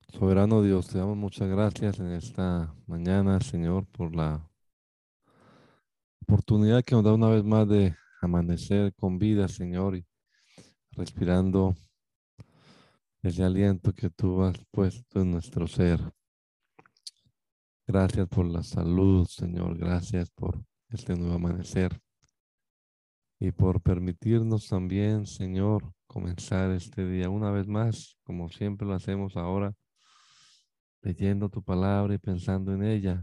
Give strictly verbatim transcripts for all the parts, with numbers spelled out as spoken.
Soberano Dios, te damos muchas gracias en esta mañana, Señor, por la oportunidad que nos da una vez más de amanecer con vida, Señor, y respirando ese aliento que tú has puesto en nuestro ser. Gracias por la salud, Señor. Gracias por este nuevo amanecer y por permitirnos también, Señor, comenzar este día una vez más, como siempre lo hacemos ahora, leyendo tu palabra y pensando en ella.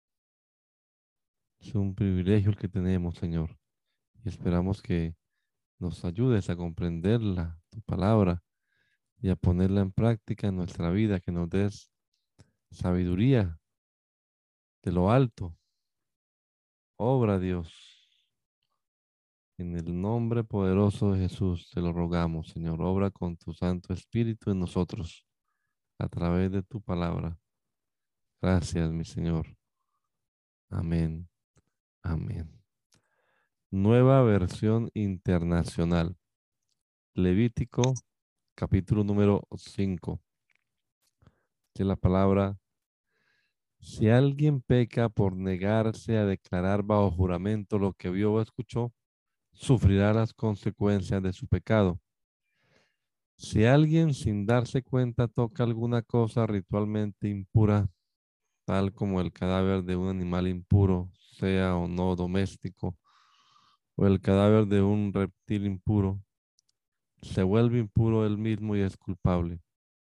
Es un privilegio el que tenemos, Señor, y esperamos que nos ayudes a comprenderla, tu palabra, y a ponerla en práctica en nuestra vida, que nos des sabiduría de lo alto. Obra, Dios, en el nombre poderoso de Jesús, te lo rogamos, Señor. Obra con tu Santo Espíritu en nosotros, a través de tu palabra. Gracias, mi Señor. Amén. Amén. Nueva versión internacional. Levítico, capítulo número cinco. De la palabra: si alguien peca por negarse a declarar bajo juramento lo que vio o escuchó, sufrirá las consecuencias de su pecado. Si alguien sin darse cuenta toca alguna cosa ritualmente impura, tal como el cadáver de un animal impuro, sea o no doméstico, o el cadáver de un reptil impuro, se vuelve impuro él mismo y es culpable.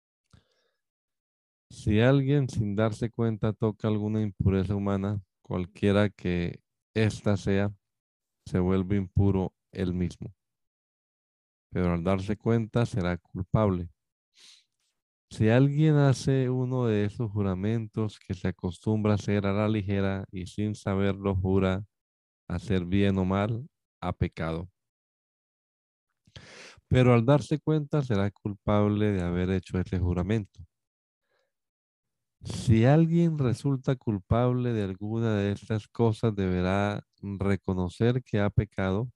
Si alguien sin darse cuenta toca alguna impureza humana, cualquiera que ésta sea, se vuelve impuro él mismo, pero al darse cuenta será culpable. Si alguien hace uno de esos juramentos que se acostumbra a hacer a la ligera y sin saberlo jura hacer bien o mal, ha pecado. Pero al darse cuenta será culpable de haber hecho ese juramento. Si alguien resulta culpable de alguna de estas cosas, deberá reconocer que ha pecado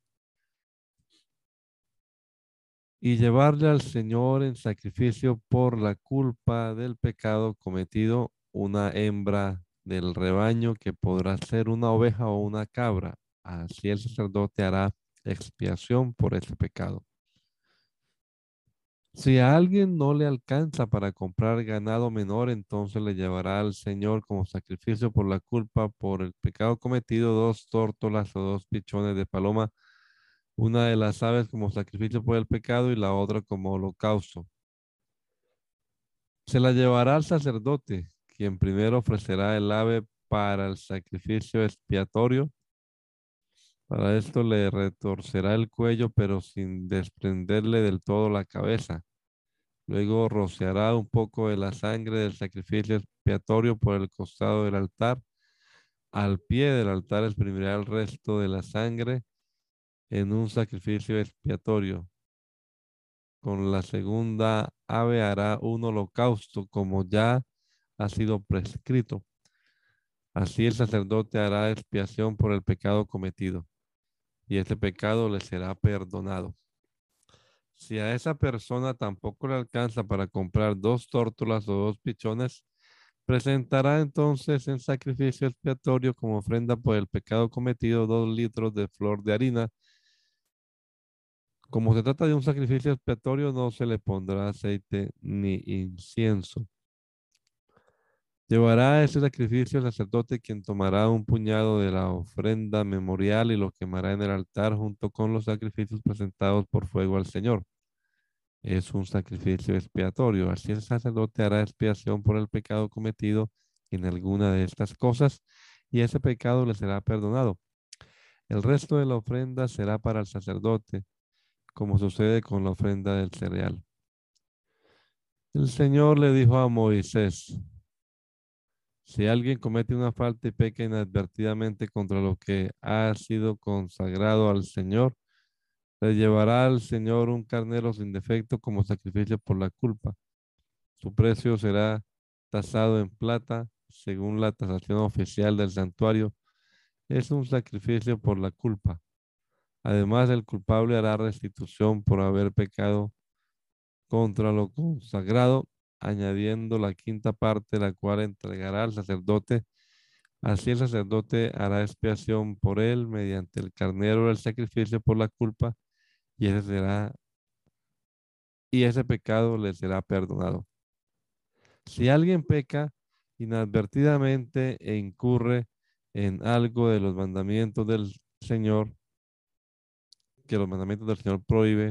y llevarle al Señor en sacrificio por la culpa del pecado cometido una hembra del rebaño, que podrá ser una oveja o una cabra. Así el sacerdote hará expiación por ese pecado. Si a alguien no le alcanza para comprar ganado menor, entonces le llevará al Señor como sacrificio por la culpa por el pecado cometido dos tórtolas o dos pichones de paloma, una de las aves como sacrificio por el pecado y la otra como holocausto. Se la llevará al sacerdote, quien primero ofrecerá el ave para el sacrificio expiatorio. Para esto le retorcerá el cuello, pero sin desprenderle del todo la cabeza. Luego rociará un poco de la sangre del sacrificio expiatorio por el costado del altar. Al pie del altar exprimirá el resto de la sangre en un sacrificio expiatorio. Con la segunda ave hará un holocausto, como ya ha sido prescrito. Así el sacerdote hará expiación por el pecado cometido, y ese pecado le será perdonado. Si a esa persona tampoco le alcanza para comprar dos tórtolas o dos pichones, presentará entonces en sacrificio expiatorio como ofrenda por el pecado cometido dos litros de flor de harina. Como se trata de un sacrificio expiatorio, no se le pondrá aceite ni incienso. Llevará ese sacrificio el sacerdote, quien tomará un puñado de la ofrenda memorial y lo quemará en el altar junto con los sacrificios presentados por fuego al Señor. Es un sacrificio expiatorio. Así el sacerdote hará expiación por el pecado cometido en alguna de estas cosas, y ese pecado le será perdonado. El resto de la ofrenda será para el sacerdote, como sucede con la ofrenda del cereal. El Señor le dijo a Moisés: si alguien comete una falta y peca inadvertidamente contra lo que ha sido consagrado al Señor, le llevará al Señor un carnero sin defecto como sacrificio por la culpa. Su precio será tasado en plata, según la tasación oficial del santuario. Es un sacrificio por la culpa. Además, el culpable hará restitución por haber pecado contra lo consagrado añadiendo la quinta parte, la cual entregará al sacerdote. Así el sacerdote hará expiación por él mediante el carnero del sacrificio por la culpa, y ese será, y ese pecado le será perdonado. Si alguien peca inadvertidamente e incurre en algo de los mandamientos del Señor, que los mandamientos del Señor prohíbe,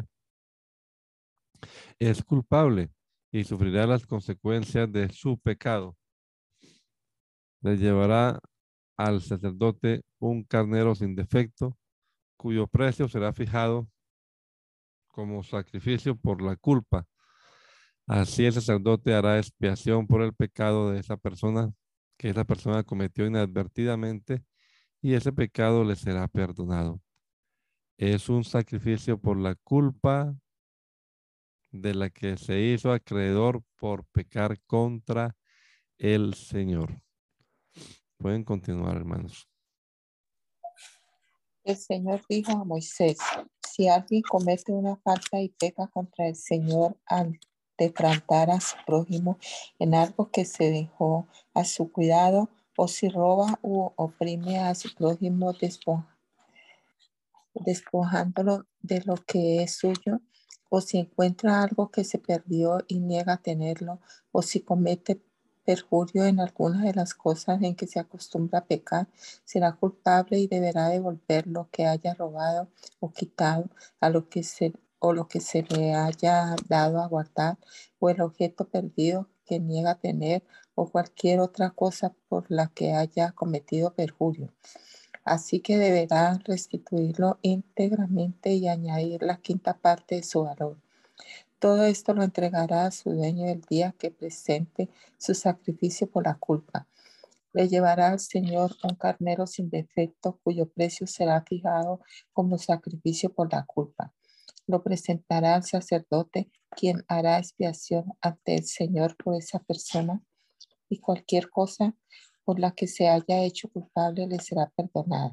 es culpable y sufrirá las consecuencias de su pecado. Le llevará al sacerdote un carnero sin defecto, cuyo precio será fijado como sacrificio por la culpa. Así el sacerdote hará expiación por el pecado de esa persona que esa persona cometió inadvertidamente, y ese pecado le será perdonado. Es un sacrificio por la culpa de la que se hizo acreedor por pecar contra el Señor. Pueden continuar, hermanos. El Señor dijo a Moisés: si alguien comete una falta y peca contra el Señor al defraudar a su prójimo en algo que se dejó a su cuidado, o si roba u oprime a su prójimo despo- despojándolo de lo que es suyo, o si encuentra algo que se perdió y niega tenerlo, o si comete perjurio en alguna de las cosas en que se acostumbra a pecar, será culpable y deberá devolver lo que haya robado o quitado, a lo que se, o lo que se le haya dado a guardar, o el objeto perdido que niega tener, o cualquier otra cosa por la que haya cometido perjurio. Así que deberá restituirlo íntegramente y añadir la quinta parte de su valor. Todo esto lo entregará a su dueño el día que presente su sacrificio por la culpa. Le llevará al Señor un carnero sin defecto, cuyo precio será fijado como sacrificio por la culpa. Lo presentará al sacerdote, quien hará expiación ante el Señor por esa persona, y cualquier cosa por la que se haya hecho culpable le será perdonada.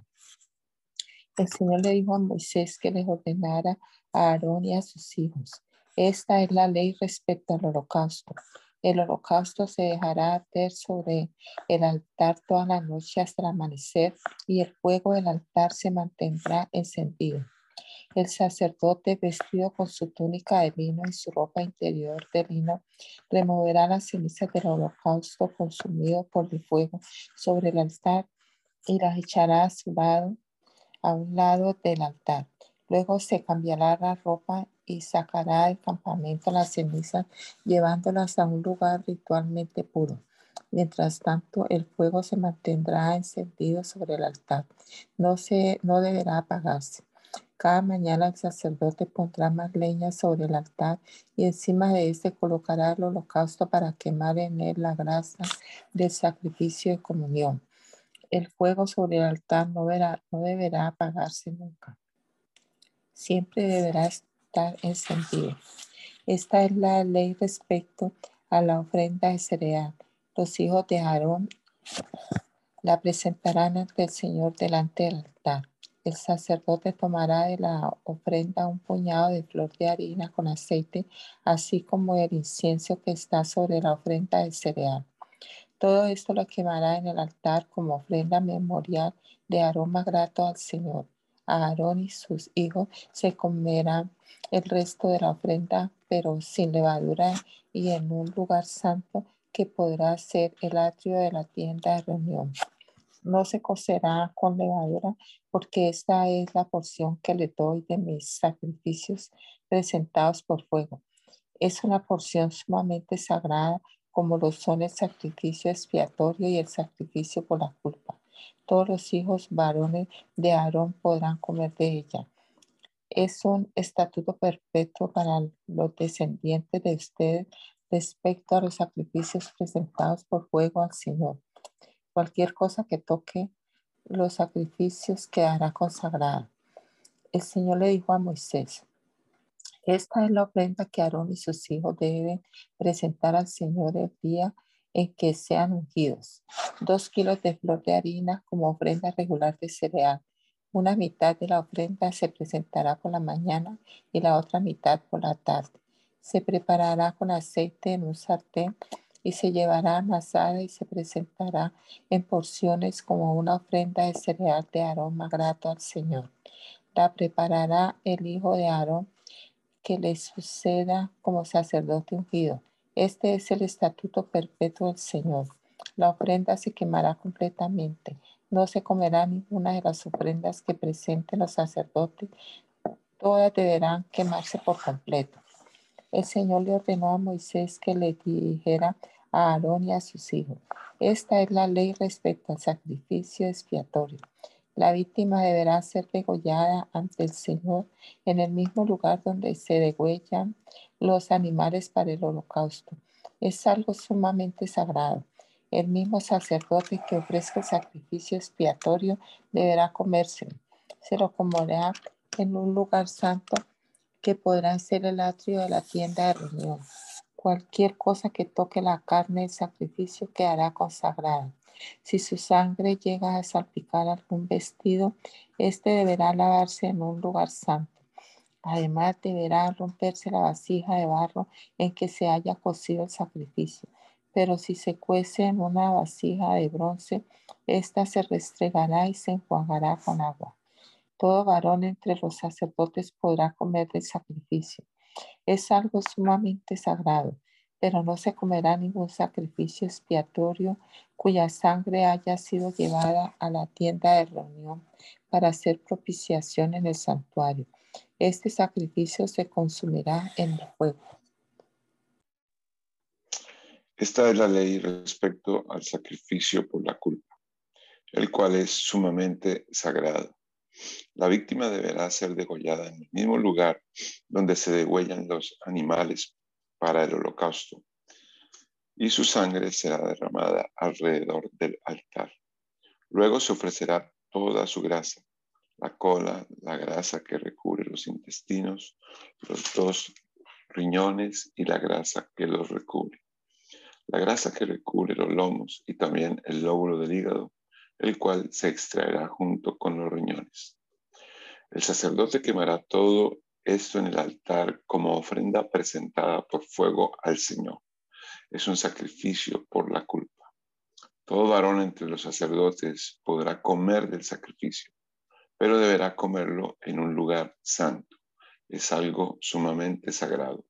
El Señor le dijo a Moisés que les ordenara a Aarón y a sus hijos: esta es la ley respecto al holocausto. El holocausto se dejará arder sobre el altar toda la noche hasta el amanecer, y el fuego del altar se mantendrá encendido. El sacerdote, vestido con su túnica de lino y su ropa interior de lino, removerá las cenizas del holocausto consumido por el fuego sobre el altar y las echará a su lado, a un lado del altar. Luego se cambiará la ropa y sacará del campamento las cenizas, llevándolas a un lugar ritualmente puro. Mientras tanto, el fuego se mantendrá encendido sobre el altar. No, se, no deberá apagarse. Cada mañana el sacerdote pondrá más leña sobre el altar, y encima de este colocará el holocausto para quemar en él la grasa del sacrificio de comunión. El fuego sobre el altar no, verá, no deberá apagarse nunca. Siempre deberá estar encendido. Esta es la ley respecto a la ofrenda de cereal. Los hijos de Aarón la presentarán ante el Señor delante del altar. El sacerdote tomará de la ofrenda un puñado de flor de harina con aceite, así como el incienso que está sobre la ofrenda de cereal. Todo esto lo quemará en el altar como ofrenda memorial de aroma grato al Señor. Aarón y sus hijos se comerán el resto de la ofrenda, pero sin levadura, y en un lugar santo que podrá ser el atrio de la tienda de reunión. No se cocerá con levadura, porque esta es la porción que le doy de mis sacrificios presentados por fuego. Es una porción sumamente sagrada, como lo son el sacrificio expiatorio y el sacrificio por la culpa. Todos los hijos varones de Aarón podrán comer de ella. Es un estatuto perpetuo para los descendientes de ustedes respecto a los sacrificios presentados por fuego al Señor. Cualquier cosa que toque los sacrificios quedará consagrada. El Señor le dijo a Moisés: esta es la ofrenda que Aarón y sus hijos deben presentar al Señor el día en que sean ungidos. Dos kilos de flor de harina como ofrenda regular de cereal. Una mitad de la ofrenda se presentará por la mañana y la otra mitad por la tarde. Se preparará con aceite en un sartén y se llevará amasada y se presentará en porciones como una ofrenda de cereal de aroma grato al Señor. La preparará el hijo de Aarón que le suceda como sacerdote ungido. Este es el estatuto perpetuo del Señor. La ofrenda se quemará completamente. No se comerá ninguna de las ofrendas que presenten los sacerdotes. Todas deberán quemarse por completo. El Señor le ordenó a Moisés que le dijera a Aarón y a sus hijos: esta es la ley respecto al sacrificio expiatorio. La víctima deberá ser degollada ante el Señor en el mismo lugar donde se degüellan los animales para el holocausto. Es algo sumamente sagrado. El mismo sacerdote que ofrezca el sacrificio expiatorio deberá comérselo. Se lo comerá en un lugar santo que podrá ser el atrio de la tienda de reunión. Cualquier cosa que toque la carne del sacrificio quedará consagrada. Si su sangre llega a salpicar algún vestido, éste deberá lavarse en un lugar santo. Además, deberá romperse la vasija de barro en que se haya cocido el sacrificio. Pero si se cuece en una vasija de bronce, ésta se restregará y se enjuagará con agua. Todo varón entre los sacerdotes podrá comer del sacrificio. Es algo sumamente sagrado, pero no se comerá ningún sacrificio expiatorio cuya sangre haya sido llevada a la tienda de reunión para hacer propiciación en el santuario. Este sacrificio se consumirá en el fuego. Esta es la ley respecto al sacrificio por la culpa, el cual es sumamente sagrado. La víctima deberá ser degollada en el mismo lugar donde se degüellan los animales para el holocausto, y su sangre será derramada alrededor del altar. Luego se ofrecerá toda su grasa, la cola, la grasa que recubre los intestinos, los dos riñones y la grasa que los recubre. La grasa que recubre los lomos y también el lóbulo del hígado, el cual se extraerá junto con los riñones. El sacerdote quemará todo esto en el altar como ofrenda presentada por fuego al Señor. Es un sacrificio por la culpa. Todo varón entre los sacerdotes podrá comer del sacrificio, pero deberá comerlo en un lugar santo. Es algo sumamente sagrado.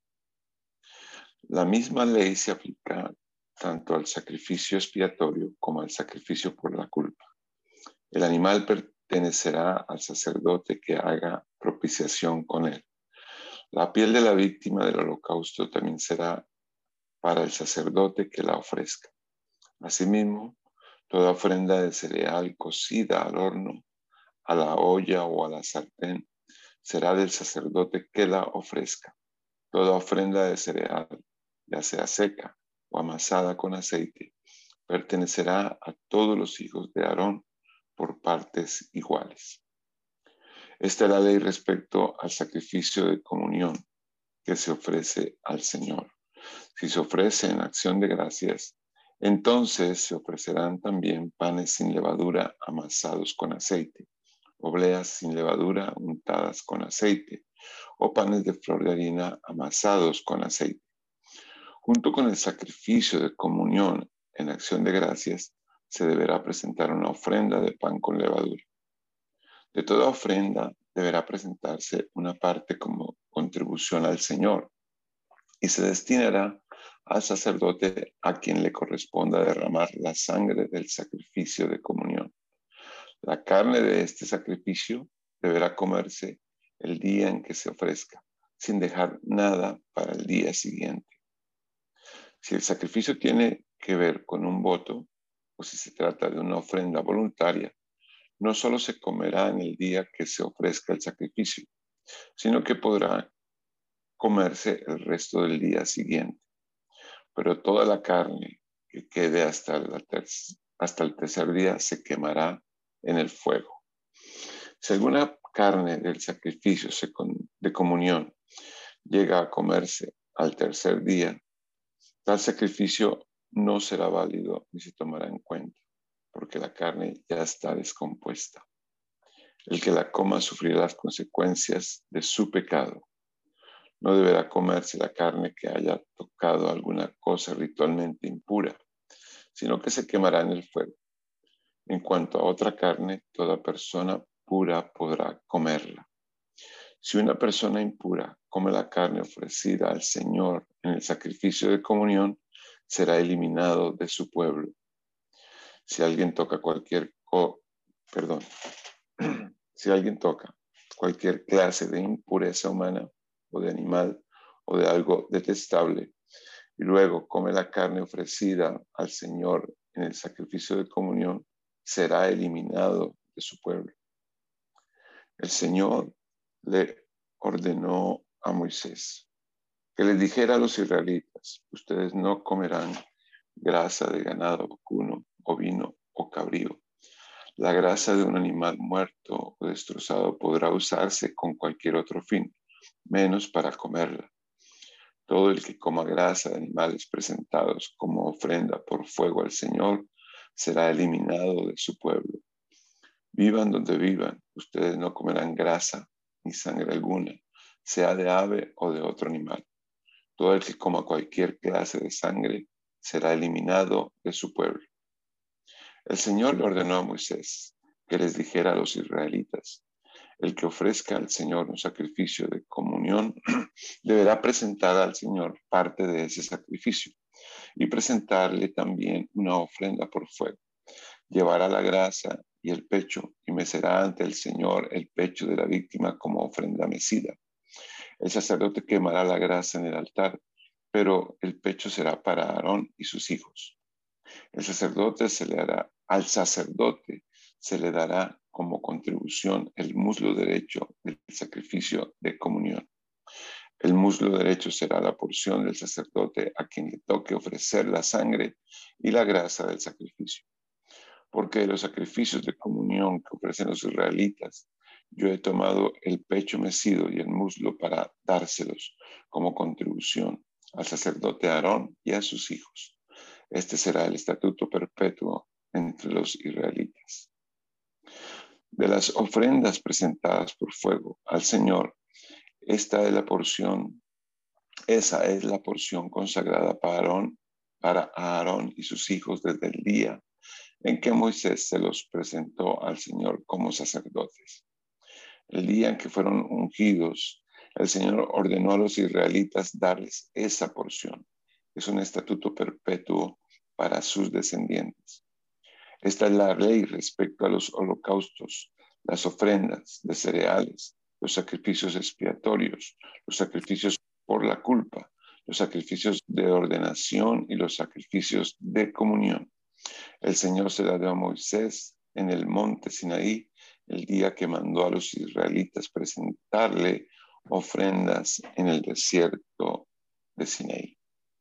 La misma ley se aplica tanto al sacrificio expiatorio como al sacrificio por la culpa. El animal pertenecerá al sacerdote que haga propiciación con él. La piel de la víctima del holocausto también será para el sacerdote que la ofrezca. Asimismo, toda ofrenda de cereal cocida al horno, a la olla o a la sartén será del sacerdote que la ofrezca. Toda ofrenda de cereal, ya sea seca o amasada con aceite, pertenecerá a todos los hijos de Aarón por partes iguales. Esta es la ley respecto al sacrificio de comunión que se ofrece al Señor. Si se ofrece en acción de gracias, entonces se ofrecerán también panes sin levadura amasados con aceite, obleas sin levadura untadas con aceite, o panes de flor de harina amasados con aceite. Junto con el sacrificio de comunión en acción de gracias, se deberá presentar una ofrenda de pan con levadura. De toda ofrenda deberá presentarse una parte como contribución al Señor y se destinará al sacerdote a quien le corresponda derramar la sangre del sacrificio de comunión. La carne de este sacrificio deberá comerse el día en que se ofrezca, sin dejar nada para el día siguiente. Si el sacrificio tiene que ver con un voto o si se trata de una ofrenda voluntaria, no solo se comerá en el día que se ofrezca el sacrificio, sino que podrá comerse el resto del día siguiente. Pero toda la carne que quede hasta, la ter- hasta el tercer día se quemará en el fuego. Si alguna carne del sacrificio de comunión llega a comerse al tercer día, tal sacrificio no será válido ni se tomará en cuenta, porque la carne ya está descompuesta. El que la coma sufrirá las consecuencias de su pecado. No deberá comerse la carne que haya tocado alguna cosa ritualmente impura, sino que se quemará en el fuego. En cuanto a otra carne, toda persona pura podrá comerla. Si una persona impura come la carne ofrecida al Señor en el sacrificio de comunión, será eliminado de su pueblo. Si alguien toca cualquier, co perdón, si alguien toca cualquier clase de impureza humana o de animal o de algo detestable y luego come la carne ofrecida al Señor en el sacrificio de comunión, será eliminado de su pueblo. El Señor le ordenó a Moisés que les dijera a los israelitas: ustedes no comerán grasa de ganado vacuno, ovino o cabrío. La grasa de un animal muerto o destrozado podrá usarse con cualquier otro fin, menos para comerla. Todo el que coma grasa de animales presentados como ofrenda por fuego al Señor será eliminado de su pueblo. Vivan donde vivan, ustedes no comerán grasa ni sangre alguna, sea de ave o de otro animal. Todo el que coma cualquier clase de sangre será eliminado de su pueblo. El Señor le ordenó a Moisés que les dijera a los israelitas: el que ofrezca al Señor un sacrificio de comunión deberá presentar al Señor parte de ese sacrificio y presentarle también una ofrenda por fuego. Llevará la grasa y el pecho y mecerá ante el Señor el pecho de la víctima como ofrenda mecida. El sacerdote quemará la grasa en el altar, pero el pecho será para Aarón y sus hijos. El sacerdote se le hará, al sacerdote se le dará como contribución el muslo derecho del sacrificio de comunión. El muslo derecho será la porción del sacerdote a quien le toque ofrecer la sangre y la grasa del sacrificio. Porque de los sacrificios de comunión que ofrecen los israelitas, yo he tomado el pecho mecido y el muslo para dárselos como contribución al sacerdote Aarón y a sus hijos. Este será el estatuto perpetuo entre los israelitas. De las ofrendas presentadas por fuego al Señor, esta es la porción, esa es la porción consagrada para Aarón, para Aarón y sus hijos desde el día en que Moisés se los presentó al Señor como sacerdotes. El día en que fueron ungidos, el Señor ordenó a los israelitas darles esa porción. Es un estatuto perpetuo para sus descendientes. Esta es la ley respecto a los holocaustos, las ofrendas de cereales, los sacrificios expiatorios, los sacrificios por la culpa, los sacrificios de ordenación y los sacrificios de comunión. El Señor se la dio a Moisés en el monte Sinaí el día que mandó a los israelitas presentarle ofrendas en el desierto de Sinaí.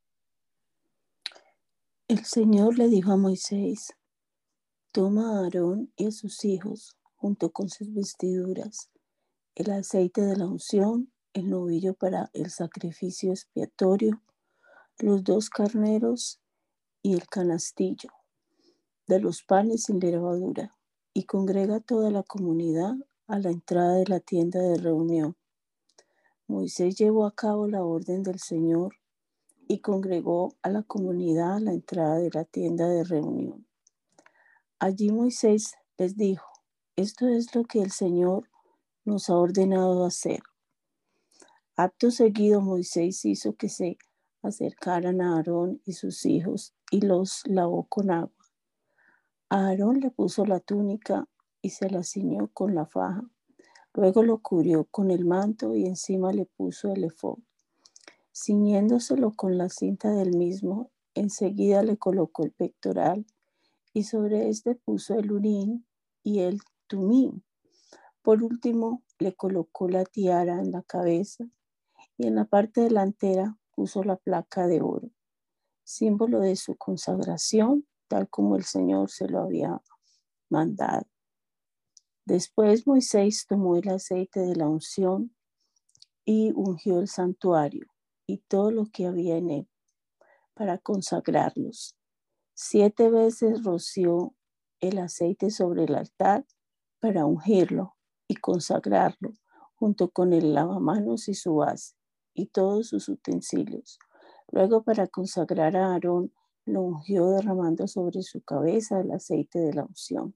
El Señor le dijo a Moisés: toma a Aarón y a sus hijos, junto con sus vestiduras, el aceite de la unción, el novillo para el sacrificio expiatorio, los dos carneros y el canastillo de los panes sin levadura, y congrega toda la comunidad a la entrada de la tienda de reunión. Moisés llevó a cabo la orden del Señor y congregó a la comunidad a la entrada de la tienda de reunión. Allí Moisés les dijo: esto es lo que el Señor nos ha ordenado hacer. Acto seguido, Moisés hizo que se acercaran a Aarón y sus hijos y los lavó con agua. A Aarón le puso la túnica y se la ciñó con la faja. Luego lo cubrió con el manto y encima le puso el efod. Ciñéndoselo con la cinta del mismo, enseguida le colocó el pectoral y sobre este puso el urín y el tumín. Por último, le colocó la tiara en la cabeza y en la parte delantera puso la placa de oro, símbolo de su consagración, tal como el Señor se lo había mandado. Después Moisés tomó el aceite de la unción y ungió el santuario y todo lo que había en él para consagrarlos. Siete veces roció el aceite sobre el altar para ungirlo y consagrarlo junto con el lavamanos y su base. y todos sus utensilios. Luego, para consagrar a Aarón, lo ungió derramando sobre su cabeza el aceite de la unción.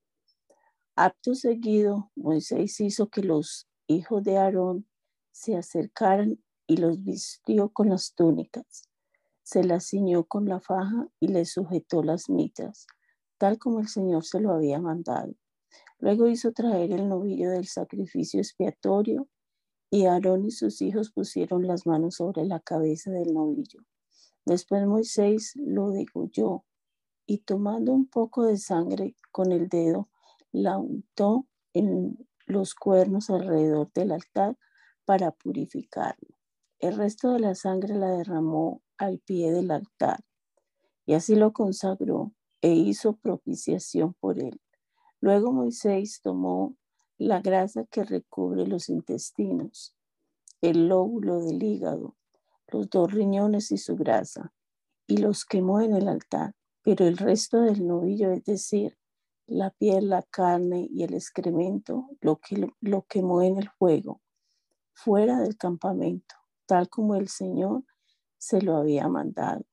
Acto seguido, Moisés hizo que los hijos de Aarón se acercaran y los vistió con las túnicas. Se las ciñó con la faja y les sujetó las mitras, tal como el Señor se lo había mandado. Luego hizo traer el novillo del sacrificio expiatorio y Aarón y sus hijos pusieron las manos sobre la cabeza del novillo. Después Moisés lo degolló y tomando un poco de sangre con el dedo, la untó en los cuernos alrededor del altar para purificarlo. El resto de la sangre la derramó al pie del altar y así lo consagró e hizo propiciación por él. Luego Moisés tomó la grasa que recubre los intestinos, el lóbulo del hígado, los dos riñones y su grasa, y los quemó en el altar. Pero el resto del novillo, es decir, la piel, la carne y el excremento, lo, que, lo quemó en el fuego, fuera del campamento, tal como el Señor se lo había mandado.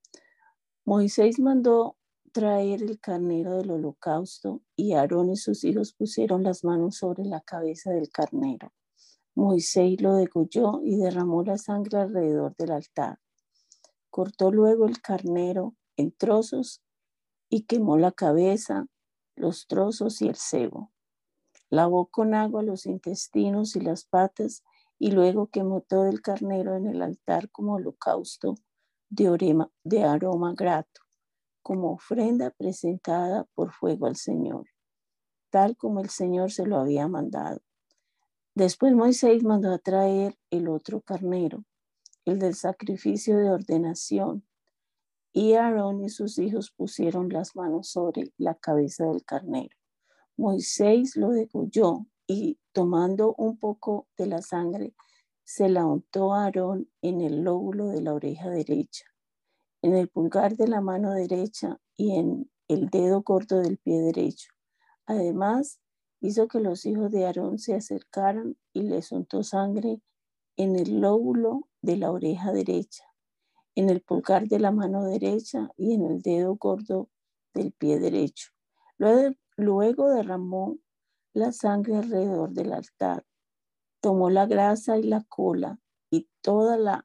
Moisés mandó traer el carnero del holocausto y Aarón y sus hijos pusieron las manos sobre la cabeza del carnero. Moisés lo degolló y derramó la sangre alrededor del altar. Cortó luego el carnero en trozos y quemó la cabeza, los trozos y el sebo. Lavó con agua los intestinos y las patas y luego quemó todo el carnero en el altar como holocausto de, orema, de aroma grato, como ofrenda presentada por fuego al Señor, tal como el Señor se lo había mandado. Después Moisés mandó a traer el otro carnero, el del sacrificio de ordenación, y Aarón y sus hijos pusieron las manos sobre la cabeza del carnero. Moisés lo degolló y tomando un poco de la sangre, se la untó a Aarón en el lóbulo de la oreja derecha, en el pulgar de la mano derecha y en el dedo corto del pie derecho. Además, hizo que los hijos de Aarón se acercaran y les untó sangre en el lóbulo de la oreja derecha, en el pulgar de la mano derecha y en el dedo gordo del pie derecho. Luego, luego derramó la sangre alrededor del altar. Tomó la grasa y la cola y toda la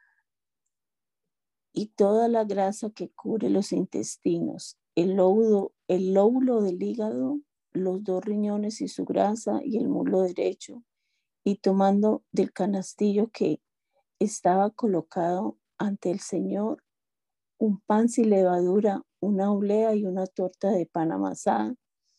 y toda la grasa que cubre los intestinos, el lóbulo, el lóbulo del hígado, los dos riñones y su grasa y el muslo derecho, y tomando del canastillo que estaba colocado ante el Señor, un pan sin levadura, una oblea y una torta de pan amasada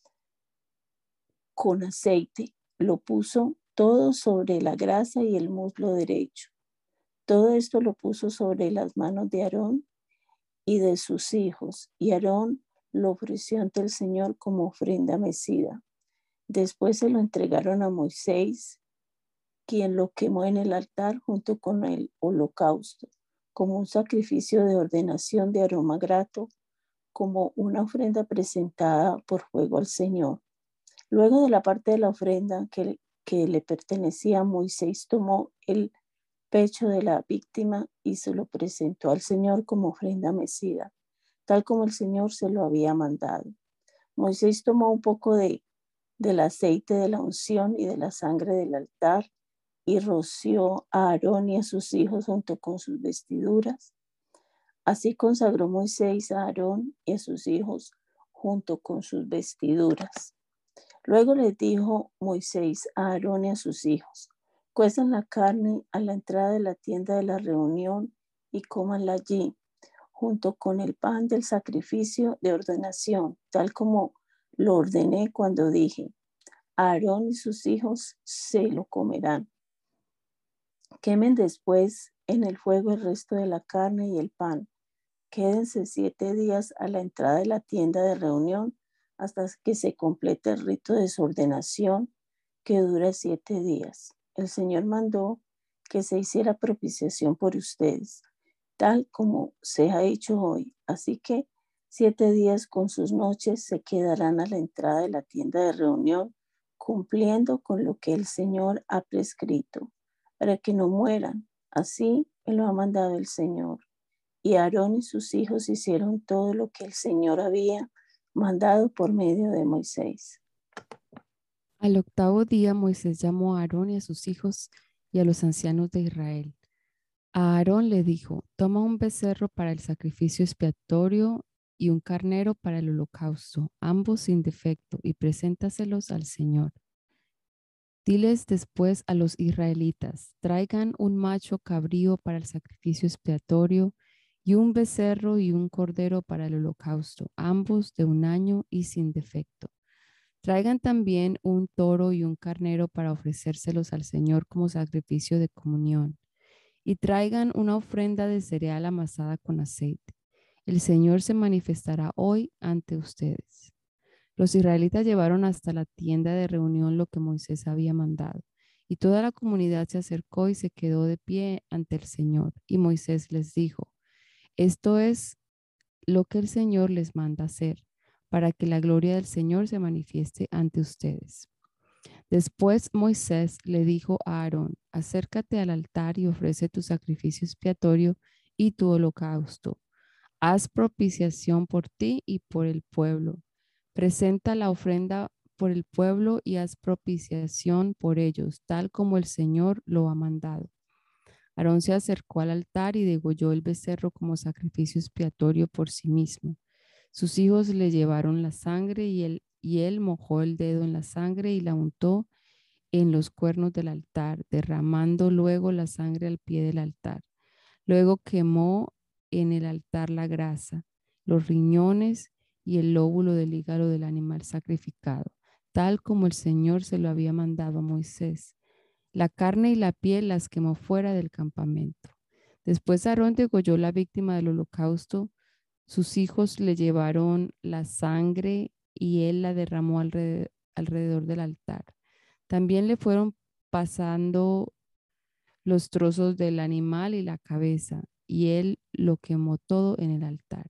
con aceite. Lo puso todo sobre la grasa y el muslo derecho. Todo esto lo puso sobre las manos de Aarón y de sus hijos, y Aarón lo ofreció ante el Señor como ofrenda mecida. Después se lo entregaron a Moisés, quien lo quemó en el altar junto con el holocausto, como un sacrificio de ordenación de aroma grato, como una ofrenda presentada por fuego al Señor. Luego de la parte de la ofrenda que, que le pertenecía a Moisés, tomó el pecho de la víctima y se lo presentó al Señor como ofrenda mecida, tal como el Señor se lo había mandado. Moisés tomó un poco de, del aceite de la unción y de la sangre del altar y roció a Aarón y a sus hijos junto con sus vestiduras. Así consagró Moisés a Aarón y a sus hijos junto con sus vestiduras. Luego les dijo Moisés a Aarón y a sus hijos: cuezan la carne a la entrada de la tienda de la reunión y cómanla allí, junto con el pan del sacrificio de ordenación, tal como lo ordené cuando dije: Aarón y sus hijos se lo comerán. Quemen después en el fuego el resto de la carne y el pan. Quédense siete días a la entrada de la tienda de reunión hasta que se complete el rito de su ordenación, que dura siete días. El Señor mandó que se hiciera propiciación por ustedes, tal como se ha hecho hoy. Así que siete días con sus noches se quedarán a la entrada de la tienda de reunión, cumpliendo con lo que el Señor ha prescrito, para que no mueran. Así me lo ha mandado el Señor. Y Aarón y sus hijos hicieron todo lo que el Señor había mandado por medio de Moisés. Al octavo día Moisés llamó a Aarón y a sus hijos y a los ancianos de Israel. A Aarón le dijo, toma un becerro para el sacrificio expiatorio y un carnero para el holocausto, ambos sin defecto, y preséntaselos al Señor. Diles después a los israelitas, traigan un macho cabrío para el sacrificio expiatorio y un becerro y un cordero para el holocausto, ambos de un año y sin defecto. Traigan también un toro y un carnero para ofrecérselos al Señor como sacrificio de comunión. Y traigan una ofrenda de cereal amasada con aceite. El Señor se manifestará hoy ante ustedes. Los israelitas llevaron hasta la tienda de reunión lo que Moisés había mandado. Y toda la comunidad se acercó y se quedó de pie ante el Señor. Y Moisés les dijo, esto es lo que el Señor les manda hacer, para que la gloria del Señor se manifieste ante ustedes. Después Moisés le dijo a Aarón, acércate al altar y ofrece tu sacrificio expiatorio y tu holocausto. Haz propiciación por ti y por el pueblo. Presenta la ofrenda por el pueblo y haz propiciación por ellos, tal como el Señor lo ha mandado. Aarón se acercó al altar y degolló el becerro como sacrificio expiatorio por sí mismo. Sus hijos le llevaron la sangre y él, y él mojó el dedo en la sangre y la untó en los cuernos del altar, derramando luego la sangre al pie del altar. Luego quemó en el altar la grasa, los riñones y el lóbulo del hígado del animal sacrificado, tal como el Señor se lo había mandado a Moisés. La carne y la piel las quemó fuera del campamento. Después Aarón degolló la víctima del holocausto. Sus hijos le llevaron la sangre y él la derramó alrededor, alrededor del altar. También le fueron pasando los trozos del animal y la cabeza, y él lo quemó todo en el altar.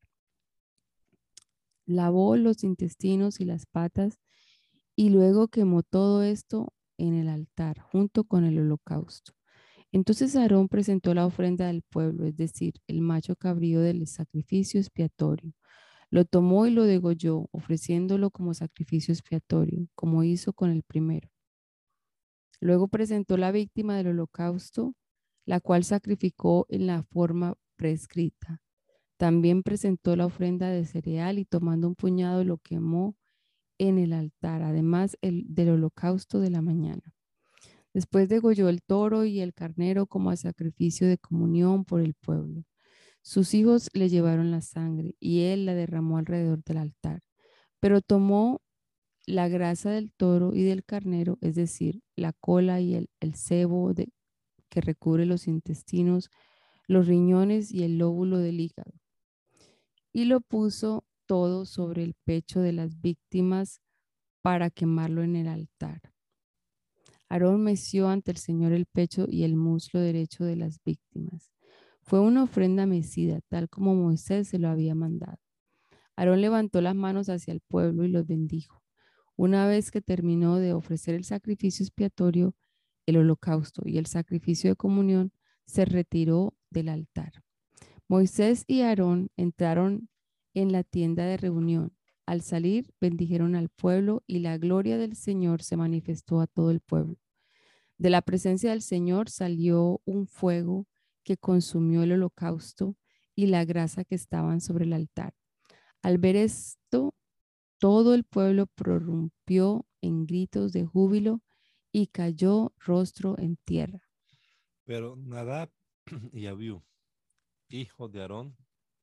Lavó los intestinos y las patas, y luego quemó todo esto en el altar, junto con el holocausto. Entonces Aarón presentó la ofrenda del pueblo, es decir, el macho cabrío del sacrificio expiatorio. Lo tomó y lo degolló, ofreciéndolo como sacrificio expiatorio, como hizo con el primero. Luego presentó la víctima del holocausto, la cual sacrificó en la forma prescrita. También presentó la ofrenda de cereal y tomando un puñado lo quemó en el altar, además el, del holocausto de la mañana. Después degolló el toro y el carnero como a sacrificio de comunión por el pueblo. Sus hijos le llevaron la sangre y él la derramó alrededor del altar, pero tomó la grasa del toro y del carnero, es decir, la cola y el, el sebo de, que recubre los intestinos, los riñones y el lóbulo del hígado, y lo puso todo sobre el pecho de las víctimas para quemarlo en el altar. Aarón meció ante el Señor el pecho y el muslo derecho de las víctimas. Fue una ofrenda mecida, tal como Moisés se lo había mandado. Aarón levantó las manos hacia el pueblo y los bendijo. Una vez que terminó de ofrecer el sacrificio expiatorio, el holocausto y el sacrificio de comunión, se retiró del altar. Moisés y Aarón entraron en la tienda de reunión. Al salir, bendijeron al pueblo y la gloria del Señor se manifestó a todo el pueblo. De la presencia del Señor salió un fuego que consumió el holocausto y la grasa que estaban sobre el altar. Al ver esto, todo el pueblo prorrumpió en gritos de júbilo y cayó rostro en tierra. Pero Nadab y Abiú, hijos de Aarón,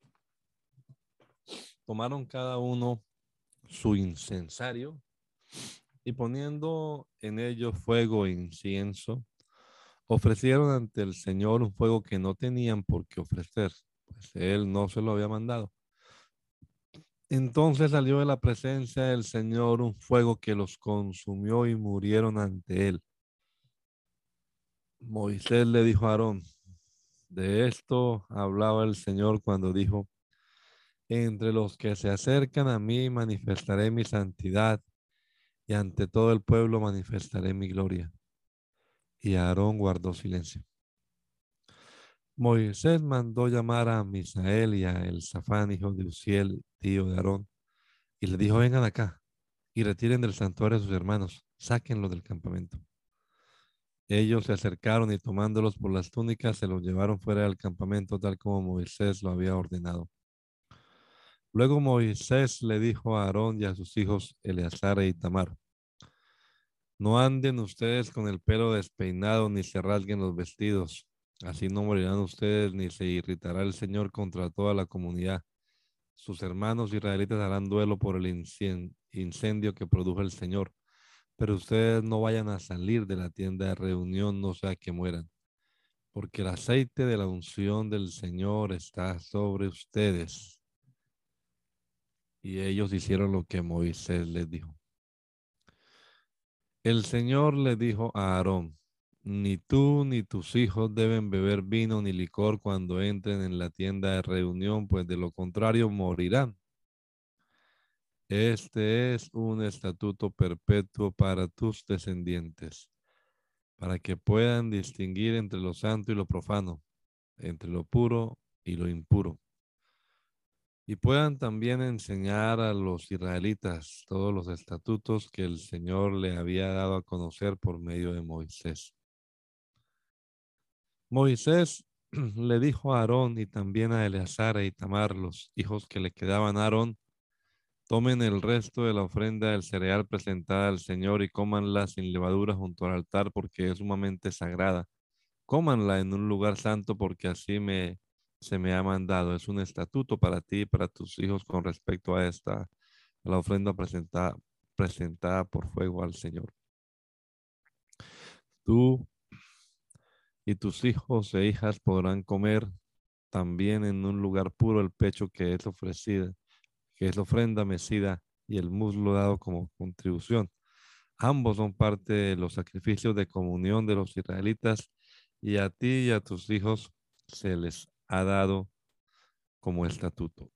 tomaron cada uno su incensario y poniendo en ellos fuego e incienso, ofrecieron ante el Señor un fuego que no tenían por qué ofrecer, pues él no se lo había mandado. Entonces salió de la presencia del Señor un fuego que los consumió y murieron ante él. Moisés le dijo a Aarón, de esto hablaba el Señor cuando dijo, entre los que se acercan a mí manifestaré mi santidad y ante todo el pueblo manifestaré mi gloria. Y Aarón guardó silencio. Moisés mandó llamar a Misael y a Elzafán, hijo de Uziel, tío de Aarón, y le dijo, vengan acá y retiren del santuario a sus hermanos, sáquenlo del campamento. Ellos se acercaron y tomándolos por las túnicas se los llevaron fuera del campamento tal como Moisés lo había ordenado. Luego Moisés le dijo a Aarón y a sus hijos Eleazar e Itamar, no anden ustedes con el pelo despeinado ni se rasguen los vestidos, así no morirán ustedes ni se irritará el Señor contra toda la comunidad. Sus hermanos israelitas harán duelo por el incendio que produjo el Señor, pero ustedes no vayan a salir de la tienda de reunión, no sea que mueran, porque el aceite de la unción del Señor está sobre ustedes. Y ellos hicieron lo que Moisés les dijo. El Señor le dijo a Aarón, ni tú ni tus hijos deben beber vino ni licor cuando entren en la tienda de reunión, pues de lo contrario morirán. Este es un estatuto perpetuo para tus descendientes, para que puedan distinguir entre lo santo y lo profano, entre lo puro y lo impuro. Y puedan también enseñar a los israelitas todos los estatutos que el Señor le había dado a conocer por medio de Moisés. Moisés le dijo a Aarón y también a Eleazar e Itamar, los hijos que le quedaban a Aarón, tomen el resto de la ofrenda del cereal presentada al Señor y cómanla sin levadura junto al altar porque es sumamente sagrada. Cómanla en un lugar santo porque así me, se me ha mandado. Es un estatuto para ti y para tus hijos con respecto a esta, a la ofrenda presentada, presentada por fuego al Señor. Tú y tus hijos e hijas podrán comer también en un lugar puro el pecho que es ofrecida, que es ofrenda mecida y el muslo dado como contribución. Ambos son parte de los sacrificios de comunión de los israelitas y a ti y a tus hijos se les ha dado como estatuto.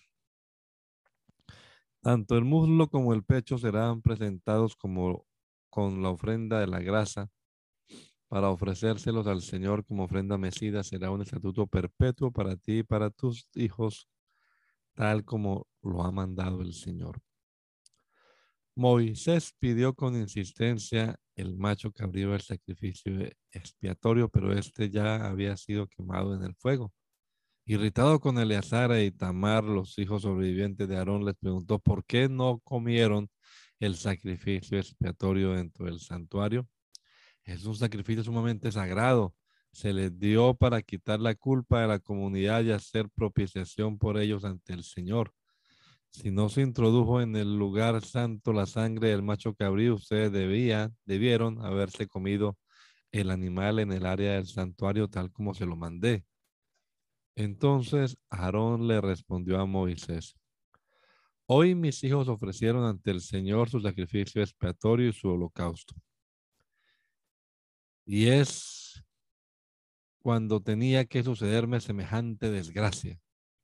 Tanto el muslo como el pecho serán presentados como con la ofrenda de la grasa para ofrecérselos al Señor como ofrenda mecida. Será un estatuto perpetuo para ti y para tus hijos, tal como lo ha mandado el Señor. Moisés pidió con insistencia el macho cabrío del sacrificio expiatorio, pero este ya había sido quemado en el fuego. Irritado con Eleazar e Itamar, los hijos sobrevivientes de Aarón, les preguntó por qué no comieron el sacrificio expiatorio dentro del santuario. Es un sacrificio sumamente sagrado. Se les dio para quitar la culpa de la comunidad y hacer propiciación por ellos ante el Señor. Si no se introdujo en el lugar santo la sangre del macho cabrío, ustedes debían, debieron haberse comido el animal en el área del santuario tal como se lo mandé. Entonces Aarón le respondió a Moisés, hoy mis hijos ofrecieron ante el Señor su sacrificio expiatorio y su holocausto. Y es cuando tenía que sucederme semejante desgracia.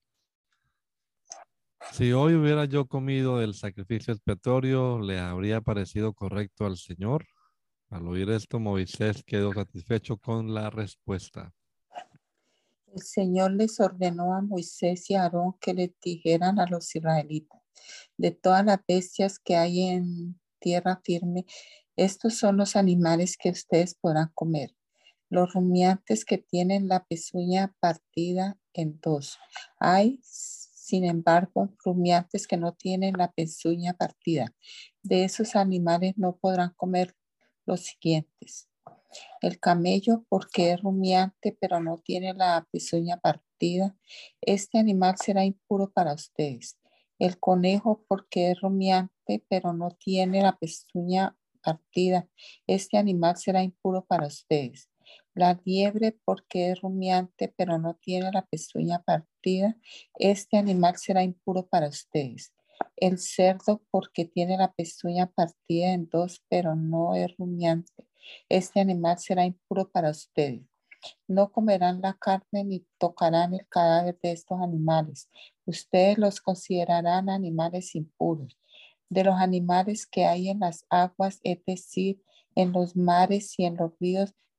Si hoy hubiera yo comido el sacrificio expiatorio, ¿le habría parecido correcto al Señor? Al oír esto, Moisés quedó satisfecho con la respuesta. El Señor les ordenó a Moisés y a Aarón que les dijeran a los israelitas, de todas las bestias que hay en tierra firme, estos son los animales que ustedes podrán comer. Los rumiantes que tienen la pezuña partida en dos. Hay, sin embargo, rumiantes que no tienen la pezuña partida. De esos animales no podrán comer los siguientes. El camello, porque es rumiante, pero no tiene la pezuña partida. Este animal será impuro para ustedes. El conejo, porque es rumiante, pero no tiene la pezuña partida. Este animal será impuro para ustedes. La liebre, porque es rumiante, pero no tiene la pezuña partida. Este animal será impuro para ustedes. El cerdo, porque tiene la pezuña partida en dos, pero no es rumiante. Este animal será impuro para ustedes. No comerán la carne ni tocarán el cadáver de estos animales. Ustedes los considerarán animales impuros. De los animales que hay en las aguas, es decir, en los mares y en los ríos,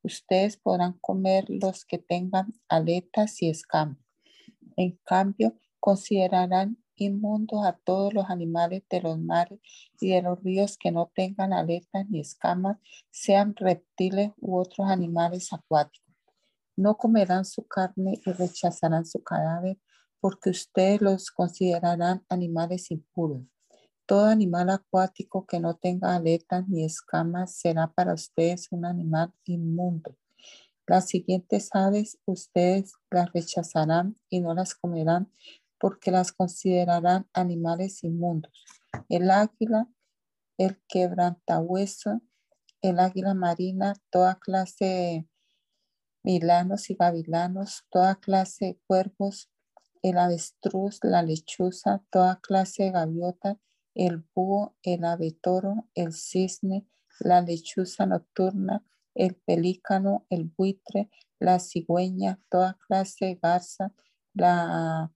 Ustedes podrán comer los que tengan aletas y escamas. En cambio, considerarán inmundos a todos los animales de los mares y de los ríos que no tengan aletas ni escamas, sean reptiles u otros animales acuáticos. No comerán su carne y rechazarán su cadáver, porque ustedes los considerarán animales impuros. Todo animal acuático que no tenga aletas ni escamas será para ustedes un animal inmundo. Las siguientes aves ustedes las rechazarán y no las comerán porque las considerarán animales inmundos. El águila, el quebrantahueso, el águila marina, toda clase de milanos y gavilanos, toda clase de cuervos, el avestruz, la lechuza, toda clase de gaviota, el búho, el abetoro, el cisne, la lechuza nocturna, el pelícano, el buitre, la cigüeña, toda clase de garza, la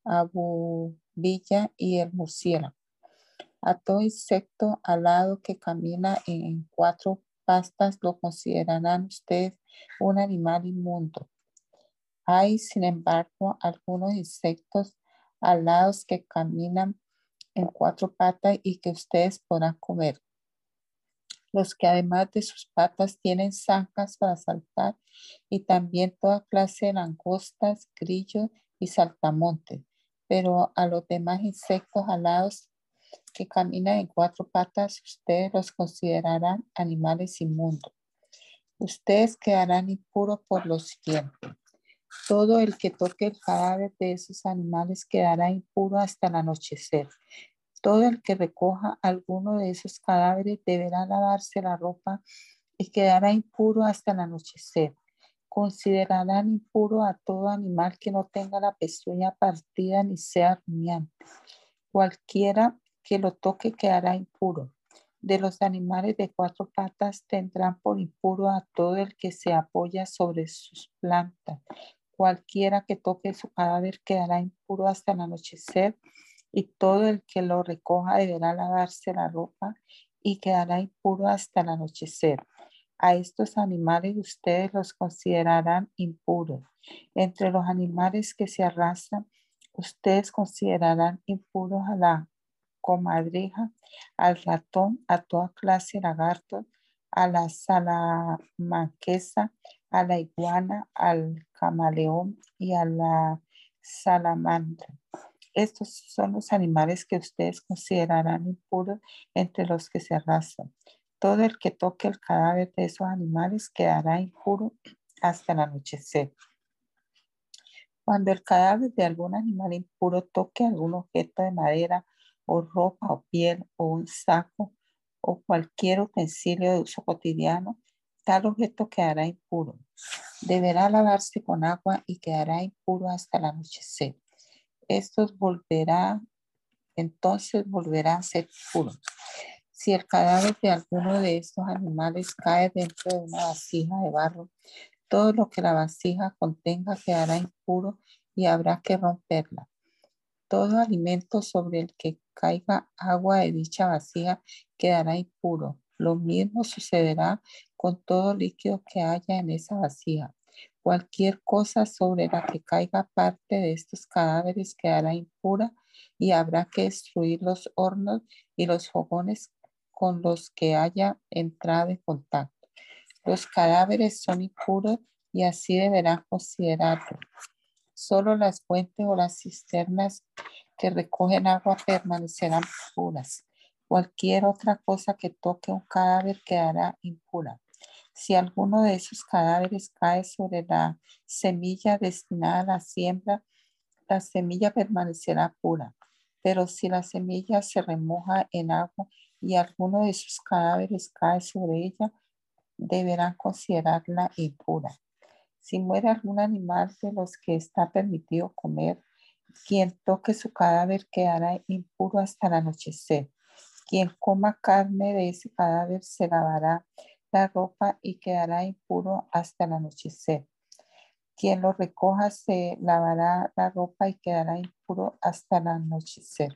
abubilla y el murciélago. A todo insecto alado que camina en cuatro patas lo considerarán ustedes un animal inmundo. Hay, sin embargo, algunos insectos alados que caminan en cuatro patas y que ustedes podrán comer. Los que además de sus patas tienen zancas para saltar y también toda clase de langostas, grillos y saltamontes. Pero a los demás insectos alados que caminan en cuatro patas, ustedes los considerarán animales inmundos. Ustedes quedarán impuros por lo siguiente. Todo el que toque el cadáver de esos animales quedará impuro hasta el anochecer. Todo el que recoja alguno de esos cadáveres deberá lavarse la ropa y quedará impuro hasta el anochecer. Considerarán impuro a todo animal que no tenga la pezuña partida ni sea rumiante. Cualquiera que lo toque quedará impuro. De los animales de cuatro patas tendrán por impuro a todo el que se apoya sobre sus plantas. Cualquiera que toque su cadáver quedará impuro hasta el anochecer, y todo el que lo recoja deberá lavarse la ropa y quedará impuro hasta el anochecer. A estos animales ustedes los considerarán impuros. Entre los animales que se arrastran, ustedes considerarán impuros a la comadreja, al ratón, a toda clase de lagartos, a la salamanquesa, a la iguana, al camaleón y a la salamandra. Estos son los animales que ustedes considerarán impuros entre los que se arrastran. Todo el que toque el cadáver de esos animales quedará impuro hasta el anochecer. Cuando el cadáver de algún animal impuro toque algún objeto de madera o ropa o piel o un saco o cualquier utensilio de uso cotidiano, tal objeto quedará impuro. Deberá lavarse con agua y quedará impuro hasta el anochecer. Estos volverá, entonces volverá a ser puro. Si el cadáver de alguno de estos animales cae dentro de una vasija de barro, todo lo que la vasija contenga quedará impuro y habrá que romperla. Todo alimento sobre el que caiga agua de dicha vasija quedará impuro. Lo mismo sucederá con todo líquido que haya en esa vasija. Cualquier cosa sobre la que caiga parte de estos cadáveres quedará impura y habrá que destruir los hornos y los fogones con los que haya entrado en contacto. Los cadáveres son impuros y así deberán considerarlo. Solo las fuentes o las cisternas que recogen agua permanecerán puras. Cualquier otra cosa que toque un cadáver quedará impura. Si alguno de esos cadáveres cae sobre la semilla destinada a la siembra, la semilla permanecerá pura. Pero si la semilla se remoja en agua y alguno de sus cadáveres cae sobre ella, deberán considerarla impura. Si muere algún animal de los que está permitido comer, quien toque su cadáver quedará impuro hasta el anochecer. Quien coma carne de ese cadáver se lavará la ropa y quedará impuro hasta el anochecer. Quien lo recoja se lavará la ropa y quedará impuro hasta el anochecer.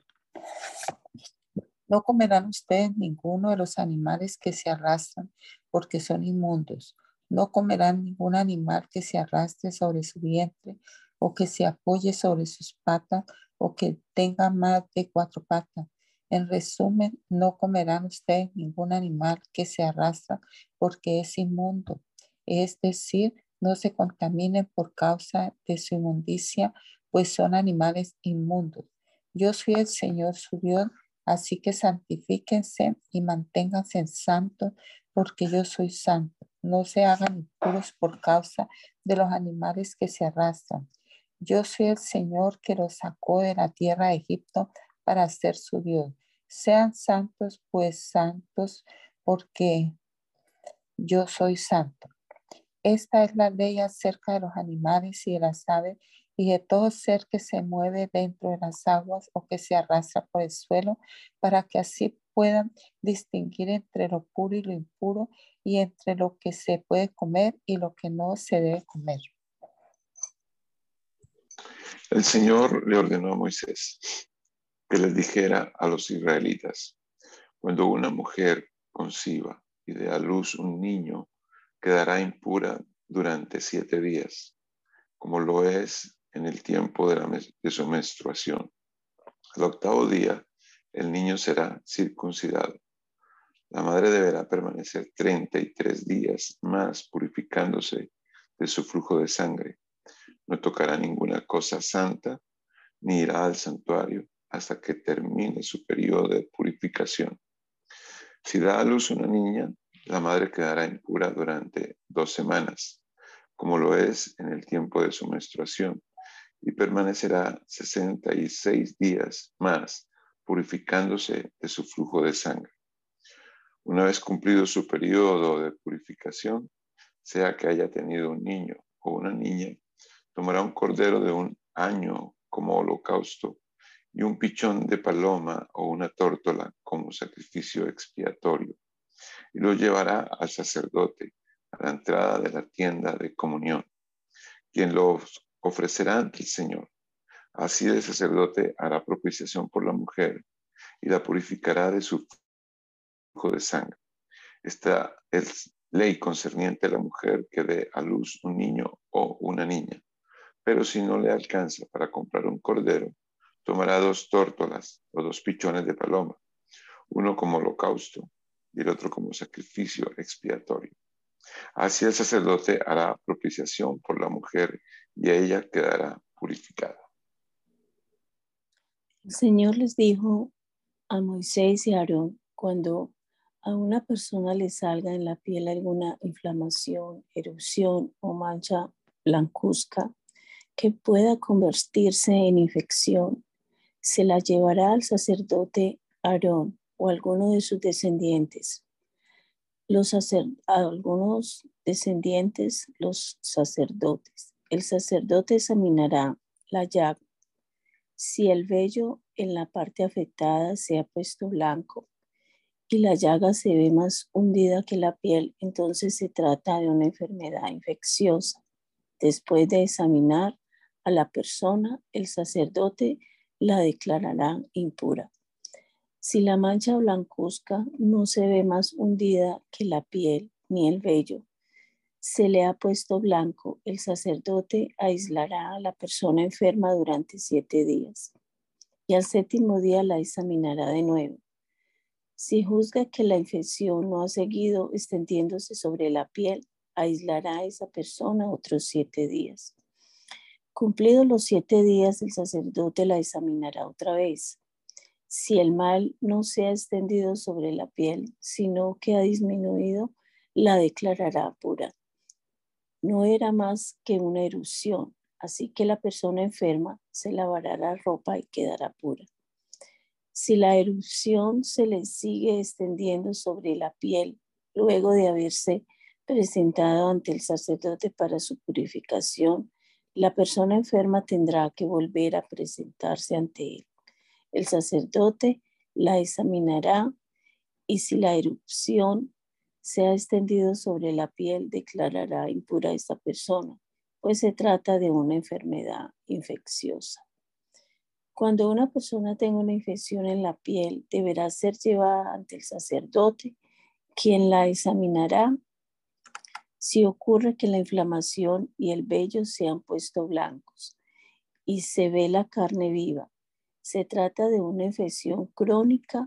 No comerán ustedes ninguno de los animales que se arrastran porque son inmundos. No comerán ningún animal que se arrastre sobre su vientre o que se apoye sobre sus patas o que tenga más de cuatro patas. En resumen, no comerán ustedes ningún animal que se arrastra porque es inmundo. Es decir, no se contaminen por causa de su inmundicia, pues son animales inmundos. Yo soy el Señor su Dios, así que santifíquense y manténganse santos, porque yo soy santo. No se hagan impuros por causa de los animales que se arrastran. Yo soy el Señor que los sacó de la tierra de Egipto para ser su Dios. Sean santos, pues santos, porque yo soy santo. Esta es la ley acerca de los animales y de las aves y de todo ser que se mueve dentro de las aguas o que se arrastra por el suelo, para que así puedan distinguir entre lo puro y lo impuro y entre lo que se puede comer y lo que no se debe comer. El Señor le ordenó a Moisés que les dijera a los israelitas: cuando una mujer conciba y dé a luz un niño, quedará impura durante siete días, como lo es en el tiempo de, la, de su menstruación. Al octavo día, el niño será circuncidado. La madre deberá permanecer treinta y tres días más purificándose de su flujo de sangre. No tocará ninguna cosa santa, ni irá al santuario hasta que termine su periodo de purificación. Si da a luz una niña, la madre quedará impura durante dos semanas, como lo es en el tiempo de su menstruación, y permanecerá sesenta y seis días más purificándose de su flujo de sangre. Una vez cumplido su periodo de purificación, sea que haya tenido un niño o una niña, tomará un cordero de un año como holocausto y un pichón de paloma o una tórtola como sacrificio expiatorio, y lo llevará al sacerdote a la entrada de la tienda de comunión, quien lo ofrecerá ante el Señor. Así el sacerdote hará propiciación por la mujer y la purificará de su flujo de sangre. Esta es ley concerniente a la mujer que dé a luz un niño o una niña. Pero si no le alcanza para comprar un cordero, tomará dos tórtolas o dos pichones de paloma, uno como holocausto y el otro como sacrificio expiatorio. Así el sacerdote hará propiciación por la mujer y ella quedará purificada. El Señor les dijo a Moisés y a Aarón: cuando a una persona le salga en la piel alguna inflamación, erupción o mancha blancuzca que pueda convertirse en infección, se la llevará al sacerdote Aarón o alguno de sus descendientes. Los sacer, algunos descendientes, los sacerdotes. El sacerdote examinará la llaga. Si el vello en la parte afectada se ha puesto blanco y la llaga se ve más hundida que la piel, entonces se trata de una enfermedad infecciosa. Después de examinar a la persona, el sacerdote la declarará impura. Si la mancha blancuzca no se ve más hundida que la piel ni el vello, se le ha puesto blanco, el sacerdote aislará a la persona enferma durante siete días y al séptimo día la examinará de nuevo. Si juzga que la infección no ha seguido extendiéndose sobre la piel, aislará a esa persona otros siete días. Cumplidos los siete días, el sacerdote la examinará otra vez. Si el mal no se ha extendido sobre la piel, sino que ha disminuido, la declarará pura. No era más que una erupción, así que la persona enferma se lavará la ropa y quedará pura. Si la erupción se le sigue extendiendo sobre la piel luego de haberse presentado ante el sacerdote para su purificación, la persona enferma tendrá que volver a presentarse ante él. El sacerdote la examinará y si la erupción se ha extendido sobre la piel, declarará impura a esta persona, pues se trata de una enfermedad infecciosa. Cuando una persona tenga una infección en la piel, deberá ser llevada ante el sacerdote, quien la examinará. Si ocurre que la inflamación y el vello se han puesto blancos y se ve la carne viva, se trata de una infección crónica,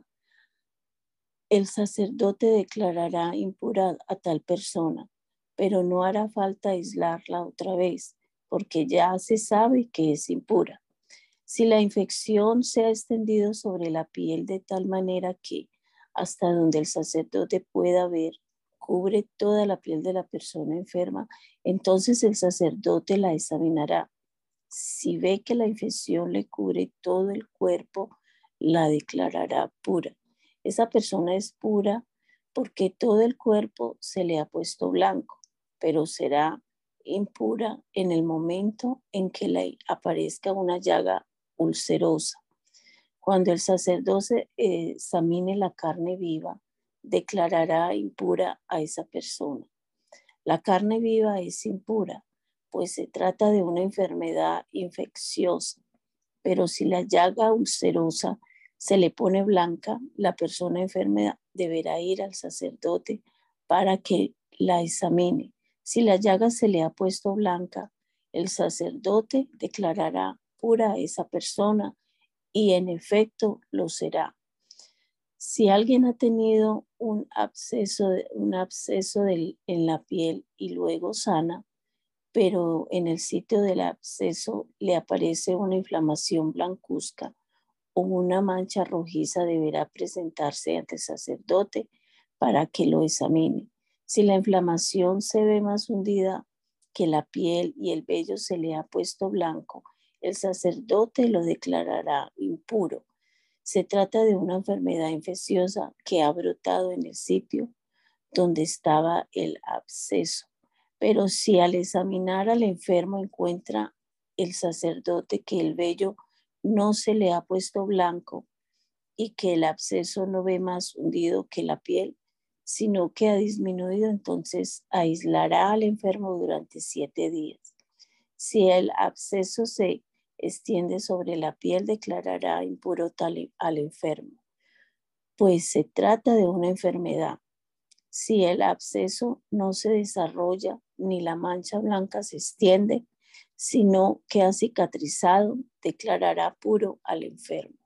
el sacerdote declarará impura a tal persona, pero no hará falta aislarla otra vez, porque ya se sabe que es impura. Si la infección se ha extendido sobre la piel de tal manera que hasta donde el sacerdote pueda ver, cubre toda la piel de la persona enferma, entonces el sacerdote la examinará. Si ve que la infección le cubre todo el cuerpo, la declarará pura. Esa persona es pura porque todo el cuerpo se le ha puesto blanco, pero será impura en el momento en que le aparezca una llaga ulcerosa. Cuando el sacerdote eh, examine la carne viva, declarará impura a esa persona. La carne viva es impura, pues se trata de una enfermedad infecciosa, pero si la llaga ulcerosa se le pone blanca, la persona enferma deberá ir al sacerdote para que la examine. Si la llaga se le ha puesto blanca, el sacerdote declarará pura a esa persona y en efecto lo será. Si alguien ha tenido un absceso, un absceso de, en la piel y luego sana, pero en el sitio del absceso le aparece una inflamación blancuzca o una mancha rojiza, deberá presentarse ante el sacerdote para que lo examine. Si la inflamación se ve más hundida que la piel y el vello se le ha puesto blanco, el sacerdote lo declarará impuro. Se trata de una enfermedad infecciosa que ha brotado en el sitio donde estaba el absceso. Pero si al examinar al enfermo encuentra el sacerdote que el vello no se le ha puesto blanco y que el absceso no ve más hundido que la piel, sino que ha disminuido, entonces aislará al enfermo durante siete días. Si el absceso se extiende sobre la piel, declarará impuro tal al enfermo, pues se trata de una enfermedad. Si el absceso no se desarrolla ni la mancha blanca se extiende, sino que ha cicatrizado, declarará puro al enfermo.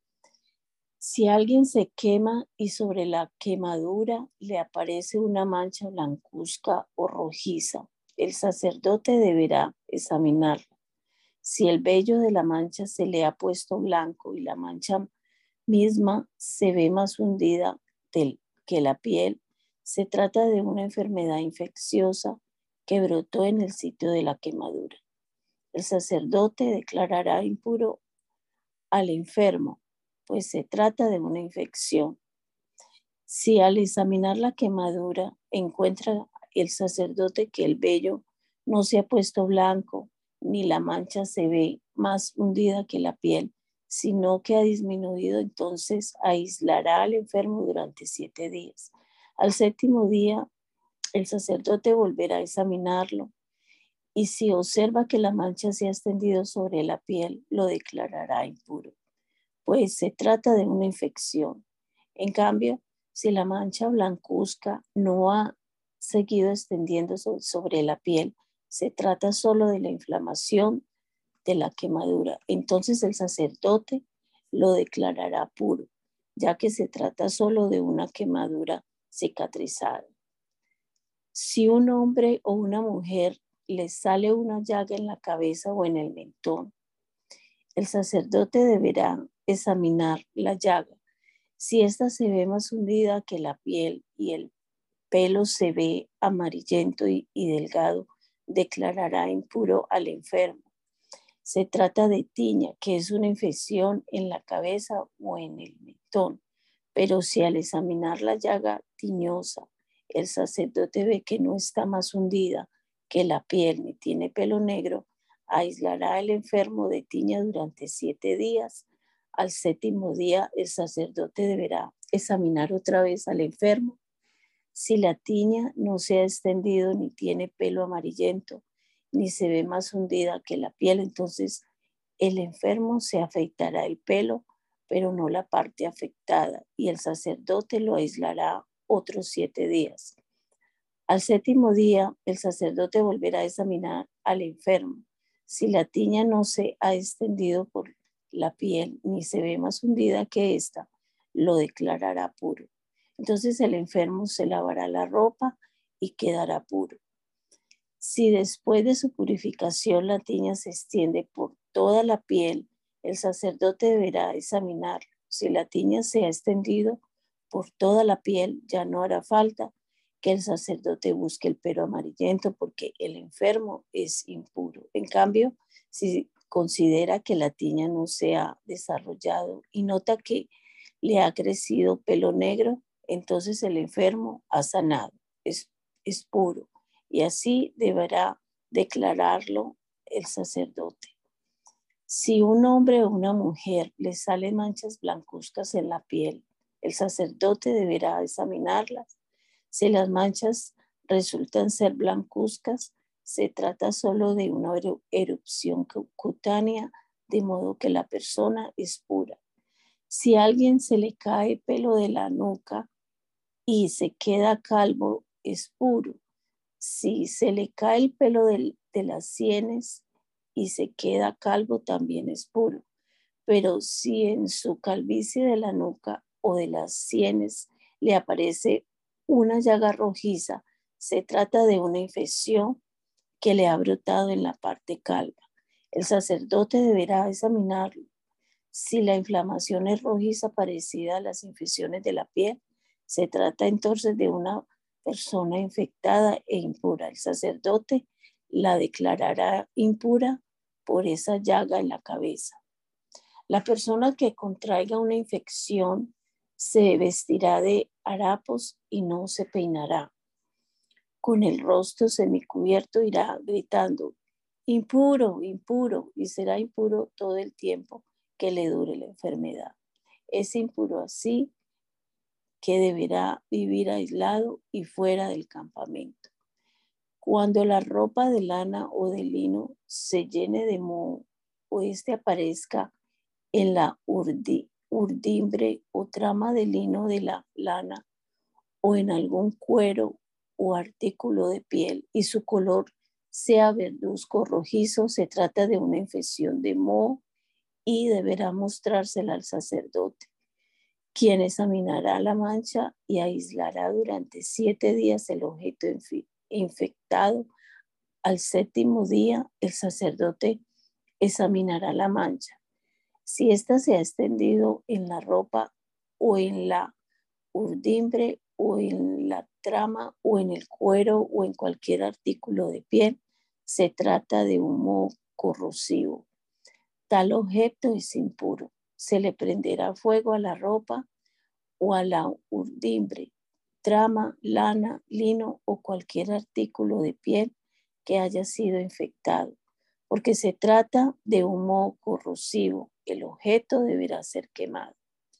Si alguien se quema y sobre la quemadura le aparece una mancha blancuzca o rojiza, el sacerdote deberá examinarla. Si el vello de la mancha se le ha puesto blanco y la mancha misma se ve más hundida del, que la piel, se trata de una enfermedad infecciosa que brotó en el sitio de la quemadura. El sacerdote declarará impuro al enfermo, pues se trata de una infección. Si al examinar la quemadura encuentra el sacerdote que el vello no se ha puesto blanco, ni la mancha se ve más hundida que la piel, sino que ha disminuido, entonces aislará al enfermo durante siete días. Al séptimo día, el sacerdote volverá a examinarlo y si observa que la mancha se ha extendido sobre la piel, lo declarará impuro, pues se trata de una infección. En cambio, si la mancha blancuzca no ha seguido extendiendo sobre la piel, se trata solo de la inflamación de la quemadura. Entonces el sacerdote lo declarará puro, ya que se trata solo de una quemadura cicatrizada. Si un hombre o una mujer le sale una llaga en la cabeza o en el mentón, el sacerdote deberá examinar la llaga. Si ésta se ve más hundida que la piel y el pelo se ve amarillento y, y delgado, declarará impuro al enfermo. Se trata de tiña, que es una infección en la cabeza o en el mentón. Pero si al examinar la llaga tiñosa, el sacerdote ve que no está más hundida que la piel ni tiene pelo negro, aislará al enfermo de tiña durante siete días. Al séptimo día, el sacerdote deberá examinar otra vez al enfermo. Si la tiña no se ha extendido ni tiene pelo amarillento, ni se ve más hundida que la piel, entonces el enfermo se afeitará el pelo, pero no la parte afectada, y el sacerdote lo aislará otros siete días. Al séptimo día, el sacerdote volverá a examinar al enfermo. Si la tiña no se ha extendido por la piel ni se ve más hundida que ésta, lo declarará puro. Entonces el enfermo se lavará la ropa y quedará puro. Si después de su purificación la tiña se extiende por toda la piel, el sacerdote deberá examinarlo. Si la tiña se ha extendido por toda la piel, ya no hará falta que el sacerdote busque el pelo amarillento porque el enfermo es impuro. En cambio, si considera que la tiña no se ha desarrollado y nota que le ha crecido pelo negro, entonces el enfermo ha sanado, es, es puro, y así deberá declararlo el sacerdote. Si un hombre o una mujer le salen manchas blancuzcas en la piel, el sacerdote deberá examinarlas. Si las manchas resultan ser blancuzcas, se trata solo de una erupción cutánea, de modo que la persona es pura. Si a alguien se le cae pelo de la nuca y se queda calvo, es puro. Si se le cae el pelo de, de las sienes y se queda calvo, también es puro. Pero si en su calvicie de la nuca o de las sienes le aparece una llaga rojiza, se trata de una infección que le ha brotado en la parte calva. El sacerdote deberá examinarlo. Si la inflamación es rojiza parecida a las infecciones de la piel, se trata entonces de una persona infectada e impura. El sacerdote la declarará impura por esa llaga en la cabeza. La persona que contraiga una infección se vestirá de harapos y no se peinará. Con el rostro semicubierto irá gritando, impuro, impuro, y será impuro todo el tiempo que le dure la enfermedad. Es impuro así que deberá vivir aislado y fuera del campamento. Cuando la ropa de lana o de lino se llene de moho o éste aparezca en la urdi, urdimbre o trama de lino de la lana o en algún cuero o artículo de piel y su color sea verduzco rojizo, se trata de una infección de moho y deberá mostrársela al sacerdote, quien examinará la mancha y aislará durante siete días el objeto infectado. Al séptimo día, el sacerdote examinará la mancha. Si ésta se ha extendido en la ropa o en la urdimbre o en la trama o en el cuero o en cualquier artículo de piel, se trata de un moho corrosivo. Tal objeto es impuro. Se le prenderá fuego a la ropa o a la urdimbre, trama, lana, lino o cualquier artículo de piel que haya sido infectado, porque se trata de un moho corrosivo. El objeto deberá ser quemado.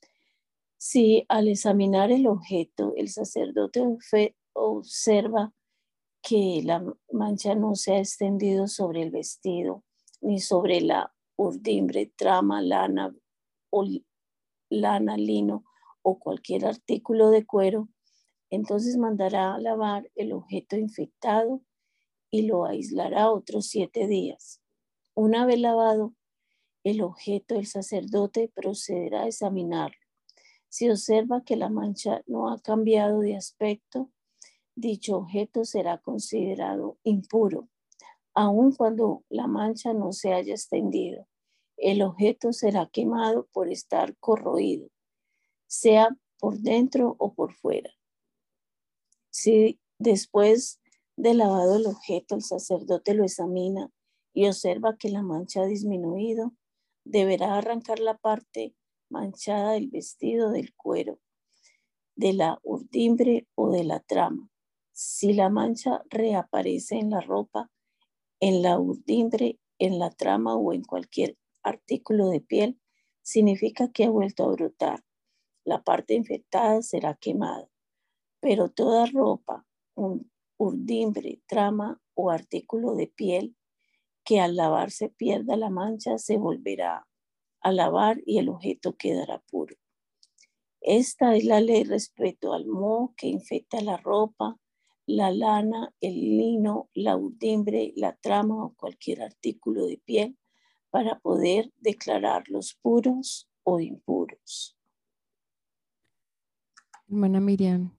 Si al examinar el objeto el sacerdote observa que la mancha no se ha extendido sobre el vestido ni sobre la urdimbre, trama, lana o lana, lino o cualquier artículo de cuero, entonces mandará a lavar el objeto infectado y lo aislará otros siete días. Una vez lavado el objeto, el sacerdote procederá a examinarlo. Si observa que la mancha no ha cambiado de aspecto, dicho objeto será considerado impuro, aun cuando la mancha no se haya extendido. El objeto será quemado por estar corroído, sea por dentro o por fuera. Si después de lavado el objeto, el sacerdote lo examina y observa que la mancha ha disminuido, deberá arrancar la parte manchada del vestido, del cuero, de la urdimbre o de la trama. Si la mancha reaparece en la ropa, en la urdimbre, en la trama o en cualquier artículo de piel, significa que ha vuelto a brotar. La parte infectada será quemada, pero toda ropa, un urdimbre, trama o artículo de piel que al lavarse pierda la mancha se volverá a lavar y el objeto quedará puro. Esta es la ley respecto al moho que infecta la ropa, la lana, el lino, la urdimbre, la trama o cualquier artículo de piel para poder declararlos puros o impuros. Hermana Miriam,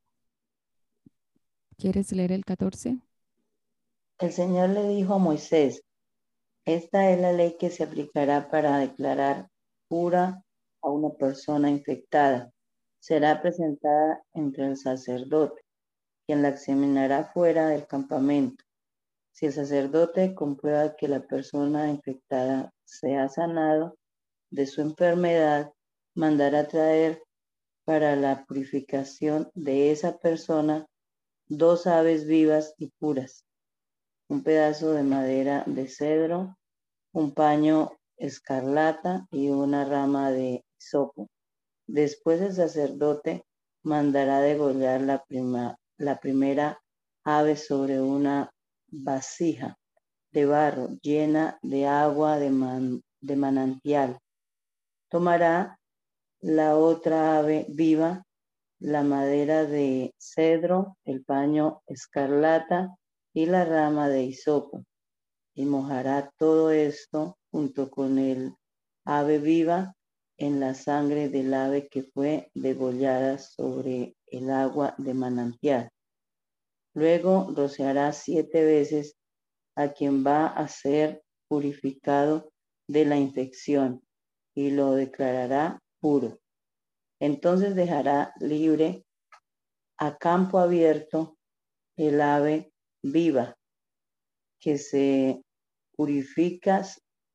¿quieres leer el catorce? El Señor le dijo a Moisés, esta es la ley que se aplicará para declarar pura a una persona infectada. Será presentada entre el sacerdote, quien la examinará fuera del campamento. Si el sacerdote comprueba que la persona infectada se ha sanado de su enfermedad, mandará traer para la purificación de esa persona dos aves vivas y puras, un pedazo de madera de cedro, un paño escarlata y una rama de hisopo. Después el sacerdote mandará degollar la, prima, la primera ave sobre una vasija de barro llena de agua de, man, de manantial. Tomará la otra ave viva, la madera de cedro, el paño escarlata y la rama de hisopo, y mojará todo esto junto con el ave viva en la sangre del ave que fue degollada sobre el agua de manantial. Luego rociará siete veces a quien va a ser purificado de la infección y lo declarará puro. Entonces dejará libre a campo abierto el ave viva que se purifica,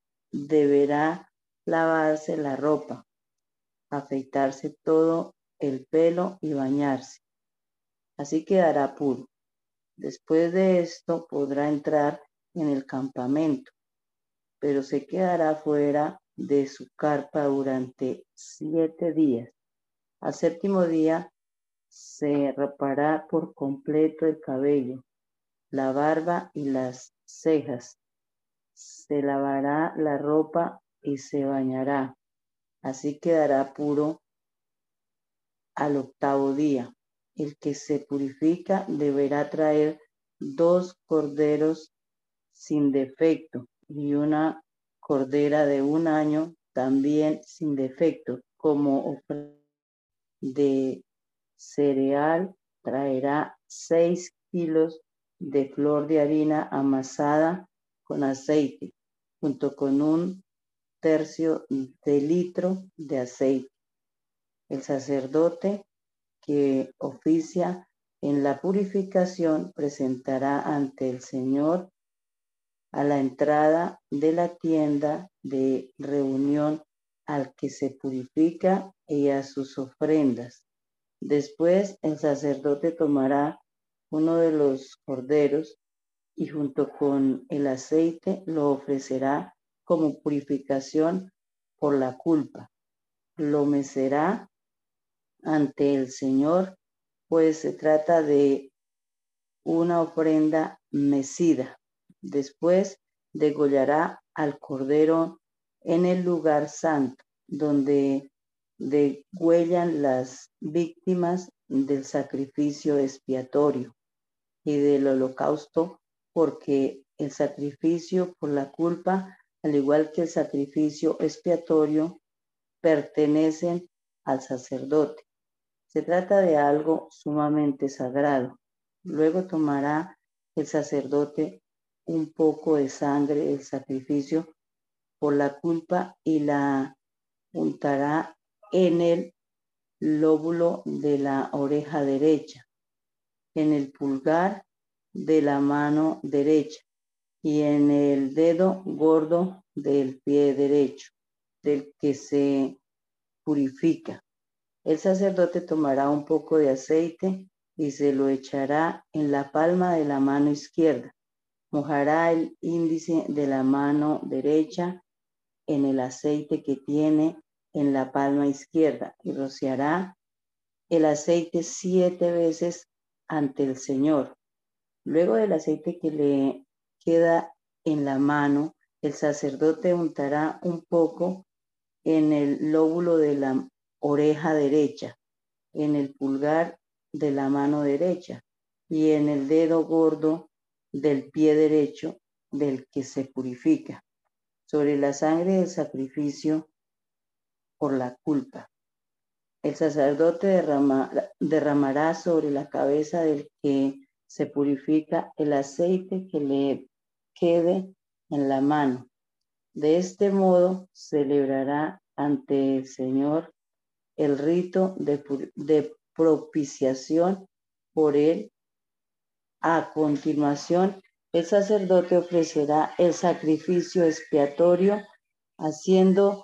deberá lavarse la ropa, afeitarse todo el pelo y bañarse. Así quedará puro. Después de esto podrá entrar en el campamento, pero se quedará fuera de su carpa durante siete días. Al séptimo día se rapará por completo el cabello, la barba y las cejas. Se lavará la ropa y se bañará. Así quedará puro al octavo día. El que se purifica deberá traer dos corderos sin defecto y una cordera de un año también sin defecto. Como ofrenda de cereal traerá seis kilos de flor de harina amasada con aceite, junto con un tercio de litro de aceite. El sacerdote que oficia en la purificación presentará ante el Señor a la entrada de la tienda de reunión al que se purifica y a sus ofrendas. Después el sacerdote tomará uno de los corderos y junto con el aceite lo ofrecerá como purificación por la culpa. Lo mecerá ante el Señor, pues se trata de una ofrenda mecida. Después degollará al cordero en el lugar santo, donde degüellan las víctimas del sacrificio expiatorio y del holocausto, porque el sacrificio por la culpa, al igual que el sacrificio expiatorio, pertenecen al sacerdote. Se trata de algo sumamente sagrado. Luego tomará el sacerdote un poco de sangre del sacrificio por la culpa y la untará en el lóbulo de la oreja derecha, en el pulgar de la mano derecha y en el dedo gordo del pie derecho, del que se purifica. El sacerdote tomará un poco de aceite y se lo echará en la palma de la mano izquierda. Mojará el índice de la mano derecha en el aceite que tiene en la palma izquierda y rociará el aceite siete veces ante el Señor. Luego del aceite que le queda en la mano, el sacerdote untará un poco en el lóbulo de la oreja derecha, en el pulgar de la mano derecha, y en el dedo gordo del pie derecho del que se purifica, sobre la sangre del sacrificio por la culpa. El sacerdote derrama, derramará sobre la cabeza del que se purifica el aceite que le quede en la mano. De este modo celebrará ante el Señor el rito de, de propiciación por él. A continuación, el sacerdote ofrecerá el sacrificio expiatorio, haciendo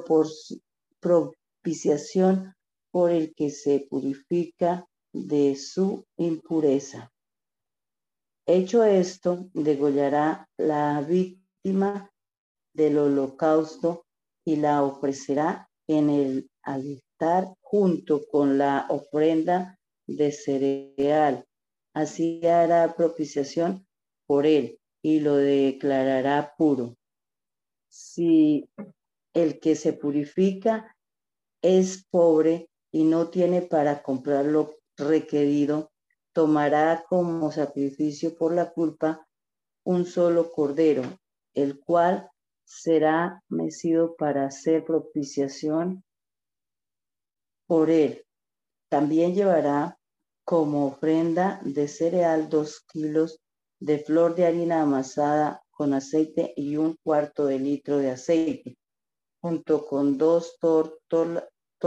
propiciación por el que se purifica de su impureza. Hecho esto, degollará la víctima del holocausto y la ofrecerá en el altar junto con la ofrenda de cereal. Así hará propiciación por él y lo declarará puro. Si el que se purifica es pobre y no tiene para comprar lo requerido, tomará como sacrificio por la culpa un solo cordero, el cual será mecido para hacer propiciación por él. También llevará como ofrenda de cereal dos kilos de flor de harina amasada con aceite y un cuarto de litro de aceite, junto con dos tórtolas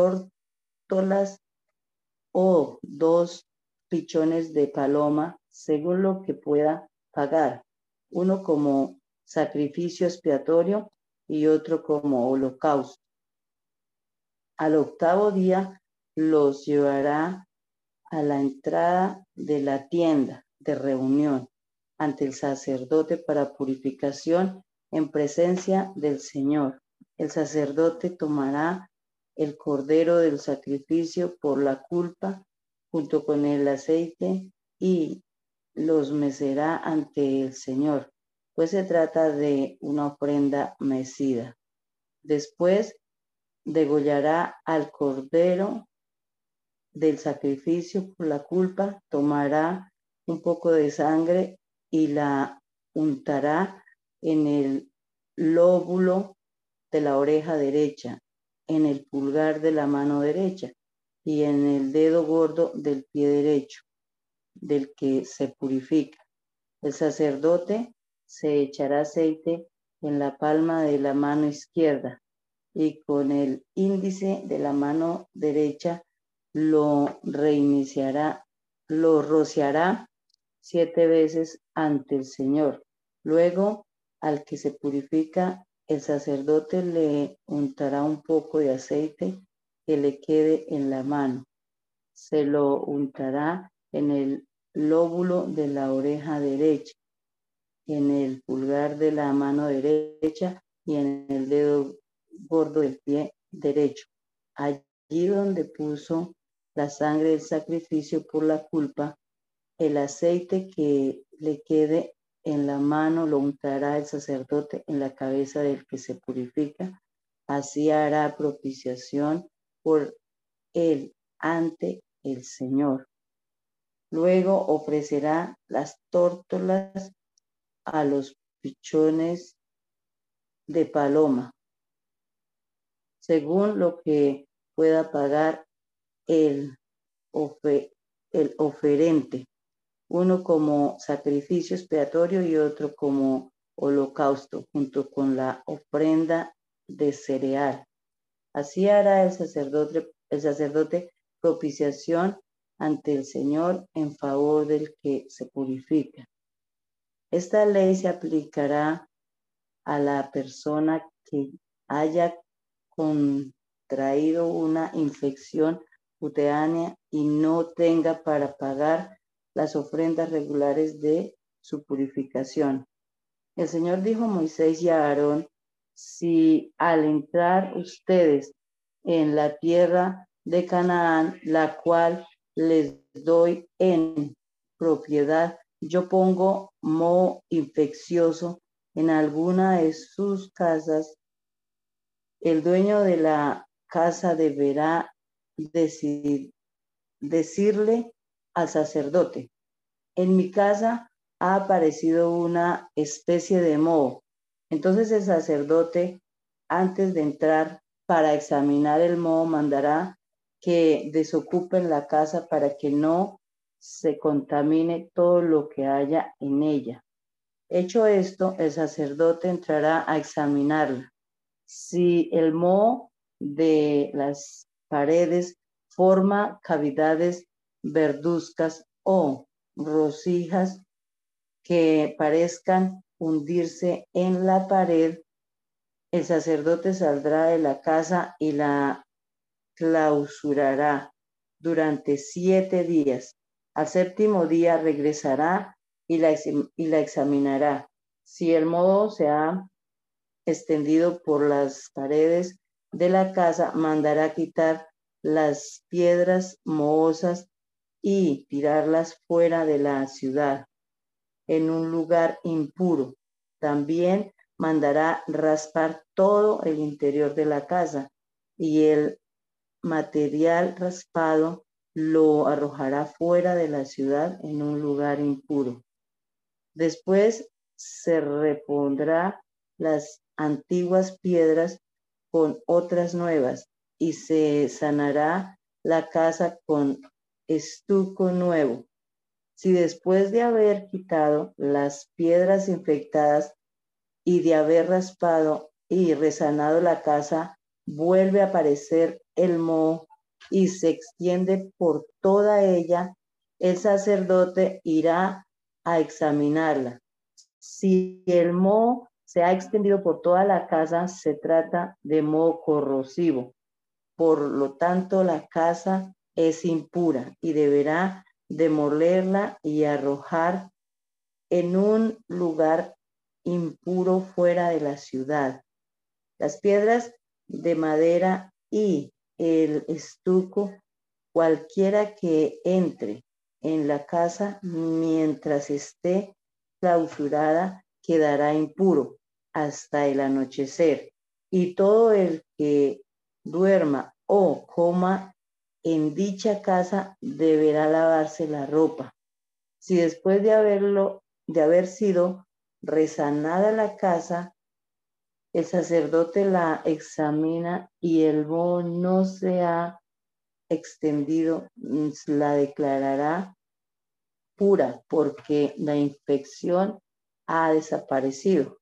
o dos pichones de paloma, según lo que pueda pagar, uno como sacrificio expiatorio y otro como holocausto. Al octavo día los llevará a la entrada de la tienda de reunión ante el sacerdote para purificación en presencia del Señor. El sacerdote tomará el cordero del sacrificio por la culpa junto con el aceite y los mecerá ante el Señor, pues se trata de una ofrenda mecida. Después degollará al cordero del sacrificio por la culpa, tomará un poco de sangre y la untará en el lóbulo de la oreja derecha, en el pulgar de la mano derecha y en el dedo gordo del pie derecho, del que se purifica. El sacerdote se echará aceite en la palma de la mano izquierda y con el índice de la mano derecha lo reiniciará, lo rociará siete veces ante el Señor. Luego, al que se purifica, el sacerdote le untará un poco de aceite que le quede en la mano. Se lo untará en el lóbulo de la oreja derecha, en el pulgar de la mano derecha y en el dedo gordo del pie derecho. Allí donde puso la sangre del sacrificio por la culpa, el aceite que le quede en la mano lo untará el sacerdote en la cabeza del que se purifica. Así hará propiciación por él ante el Señor. Luego ofrecerá las tórtolas a los pichones de paloma, según lo que pueda pagar el, ofe, el oferente, uno como sacrificio expiatorio y otro como holocausto, junto con la ofrenda de cereal. Así hará el sacerdote, el sacerdote propiciación ante el Señor en favor del que se purifica. Esta ley se aplicará a la persona que haya contraído una infección cutánea y no tenga para pagar las ofrendas regulares de su purificación. El Señor dijo a Moisés y a Aarón: si al entrar ustedes en la tierra de Canaán, la cual les doy en propiedad, yo pongo moho infeccioso en alguna de sus casas, el dueño de la casa deberá decir, decirle al sacerdote: en mi casa ha aparecido una especie de moho. Entonces el sacerdote, antes de entrar para examinar el moho, mandará que desocupen la casa para que no se contamine todo lo que haya en ella. Hecho esto, el sacerdote entrará a examinarla. Si el moho de las paredes forma cavidades verduzcas o rosijas que parezcan hundirse en la pared, el sacerdote saldrá de la casa y la clausurará durante siete días. Al séptimo día regresará y la, y la examinará. Si el moho se ha extendido por las paredes de la casa, mandará quitar las piedras mohosas y tirarlas fuera de la ciudad, en un lugar impuro. También mandará raspar todo el interior de la casa y el material raspado lo arrojará fuera de la ciudad en un lugar impuro. Después se repondrá las antiguas piedras con otras nuevas y se sanará la casa con estuco nuevo. Si después de haber quitado las piedras infectadas y de haber raspado y resanado la casa, vuelve a aparecer el moho y se extiende por toda ella, el sacerdote irá a examinarla. Si el moho se ha extendido por toda la casa, se trata de moho corrosivo. Por lo tanto, la casa es impura y deberá demolerla y arrojar en un lugar impuro fuera de la ciudad. Las piedras de madera y el estuco, cualquiera que entre en la casa mientras esté clausurada, quedará impuro hasta el anochecer, y todo el que duerma o coma en dicha casa deberá lavarse la ropa. Si después de haberlo, de haber sido resanada la casa, el sacerdote la examina y el moho no se ha extendido, la declarará pura porque la infección ha desaparecido.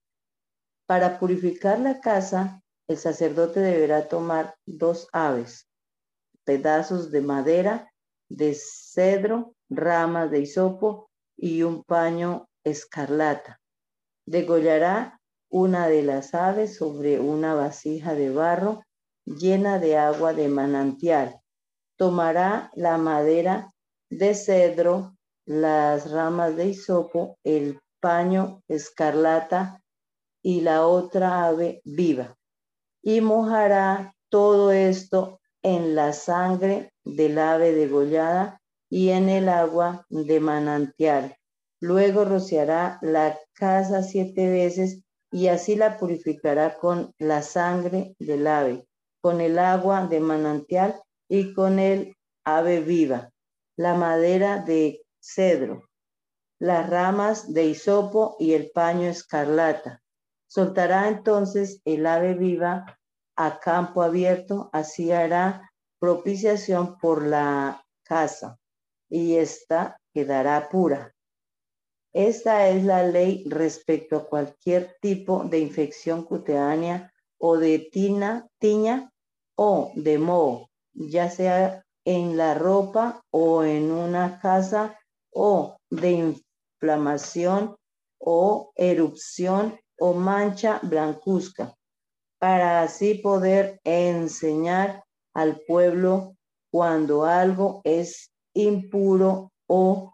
Para purificar la casa, el sacerdote deberá tomar dos aves, pedazos de madera, de cedro, ramas de hisopo y un paño escarlata. Degollará una de las aves sobre una vasija de barro llena de agua de manantial. Tomará la madera de cedro, las ramas de hisopo, el paño escarlata y la otra ave viva, y mojará todo esto en la sangre del ave degollada y en el agua de manantial. Luego rociará la casa siete veces y así la purificará con la sangre del ave, con el agua de manantial y con el ave viva, la madera de cedro, las ramas de hisopo y el paño escarlata. Soltará entonces el ave viva a campo abierto, así hará propiciación por la casa y ésta quedará pura. Esta es la ley respecto a cualquier tipo de infección cutánea o de tina, tiña o de moho, ya sea en la ropa o en una casa, o de inflamación o erupción o mancha blancuzca, para así poder enseñar al pueblo cuando algo es impuro o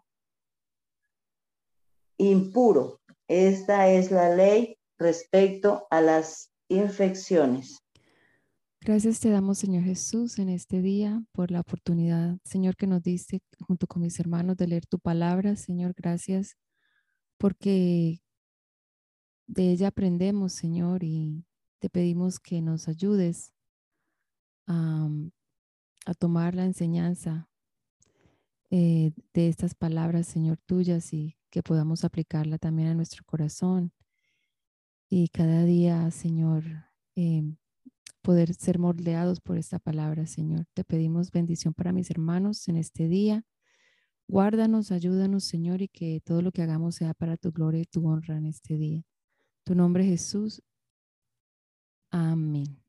impuro. Esta es la ley respecto a las infecciones. Gracias te damos, Señor Jesús, en este día por la oportunidad, Señor, que nos diste junto con mis hermanos de leer tu palabra. Señor, gracias porque de ella aprendemos, Señor, y te pedimos que nos ayudes a, a tomar la enseñanza eh, de estas palabras, Señor, tuyas, y que podamos aplicarla también a nuestro corazón. Y cada día, Señor, eh, poder ser moldeados por esta palabra, Señor. Te pedimos bendición para mis hermanos en este día. Guárdanos, ayúdanos, Señor, y que todo lo que hagamos sea para tu gloria y tu honra en este día. Tu nombre, Jesús. Amén.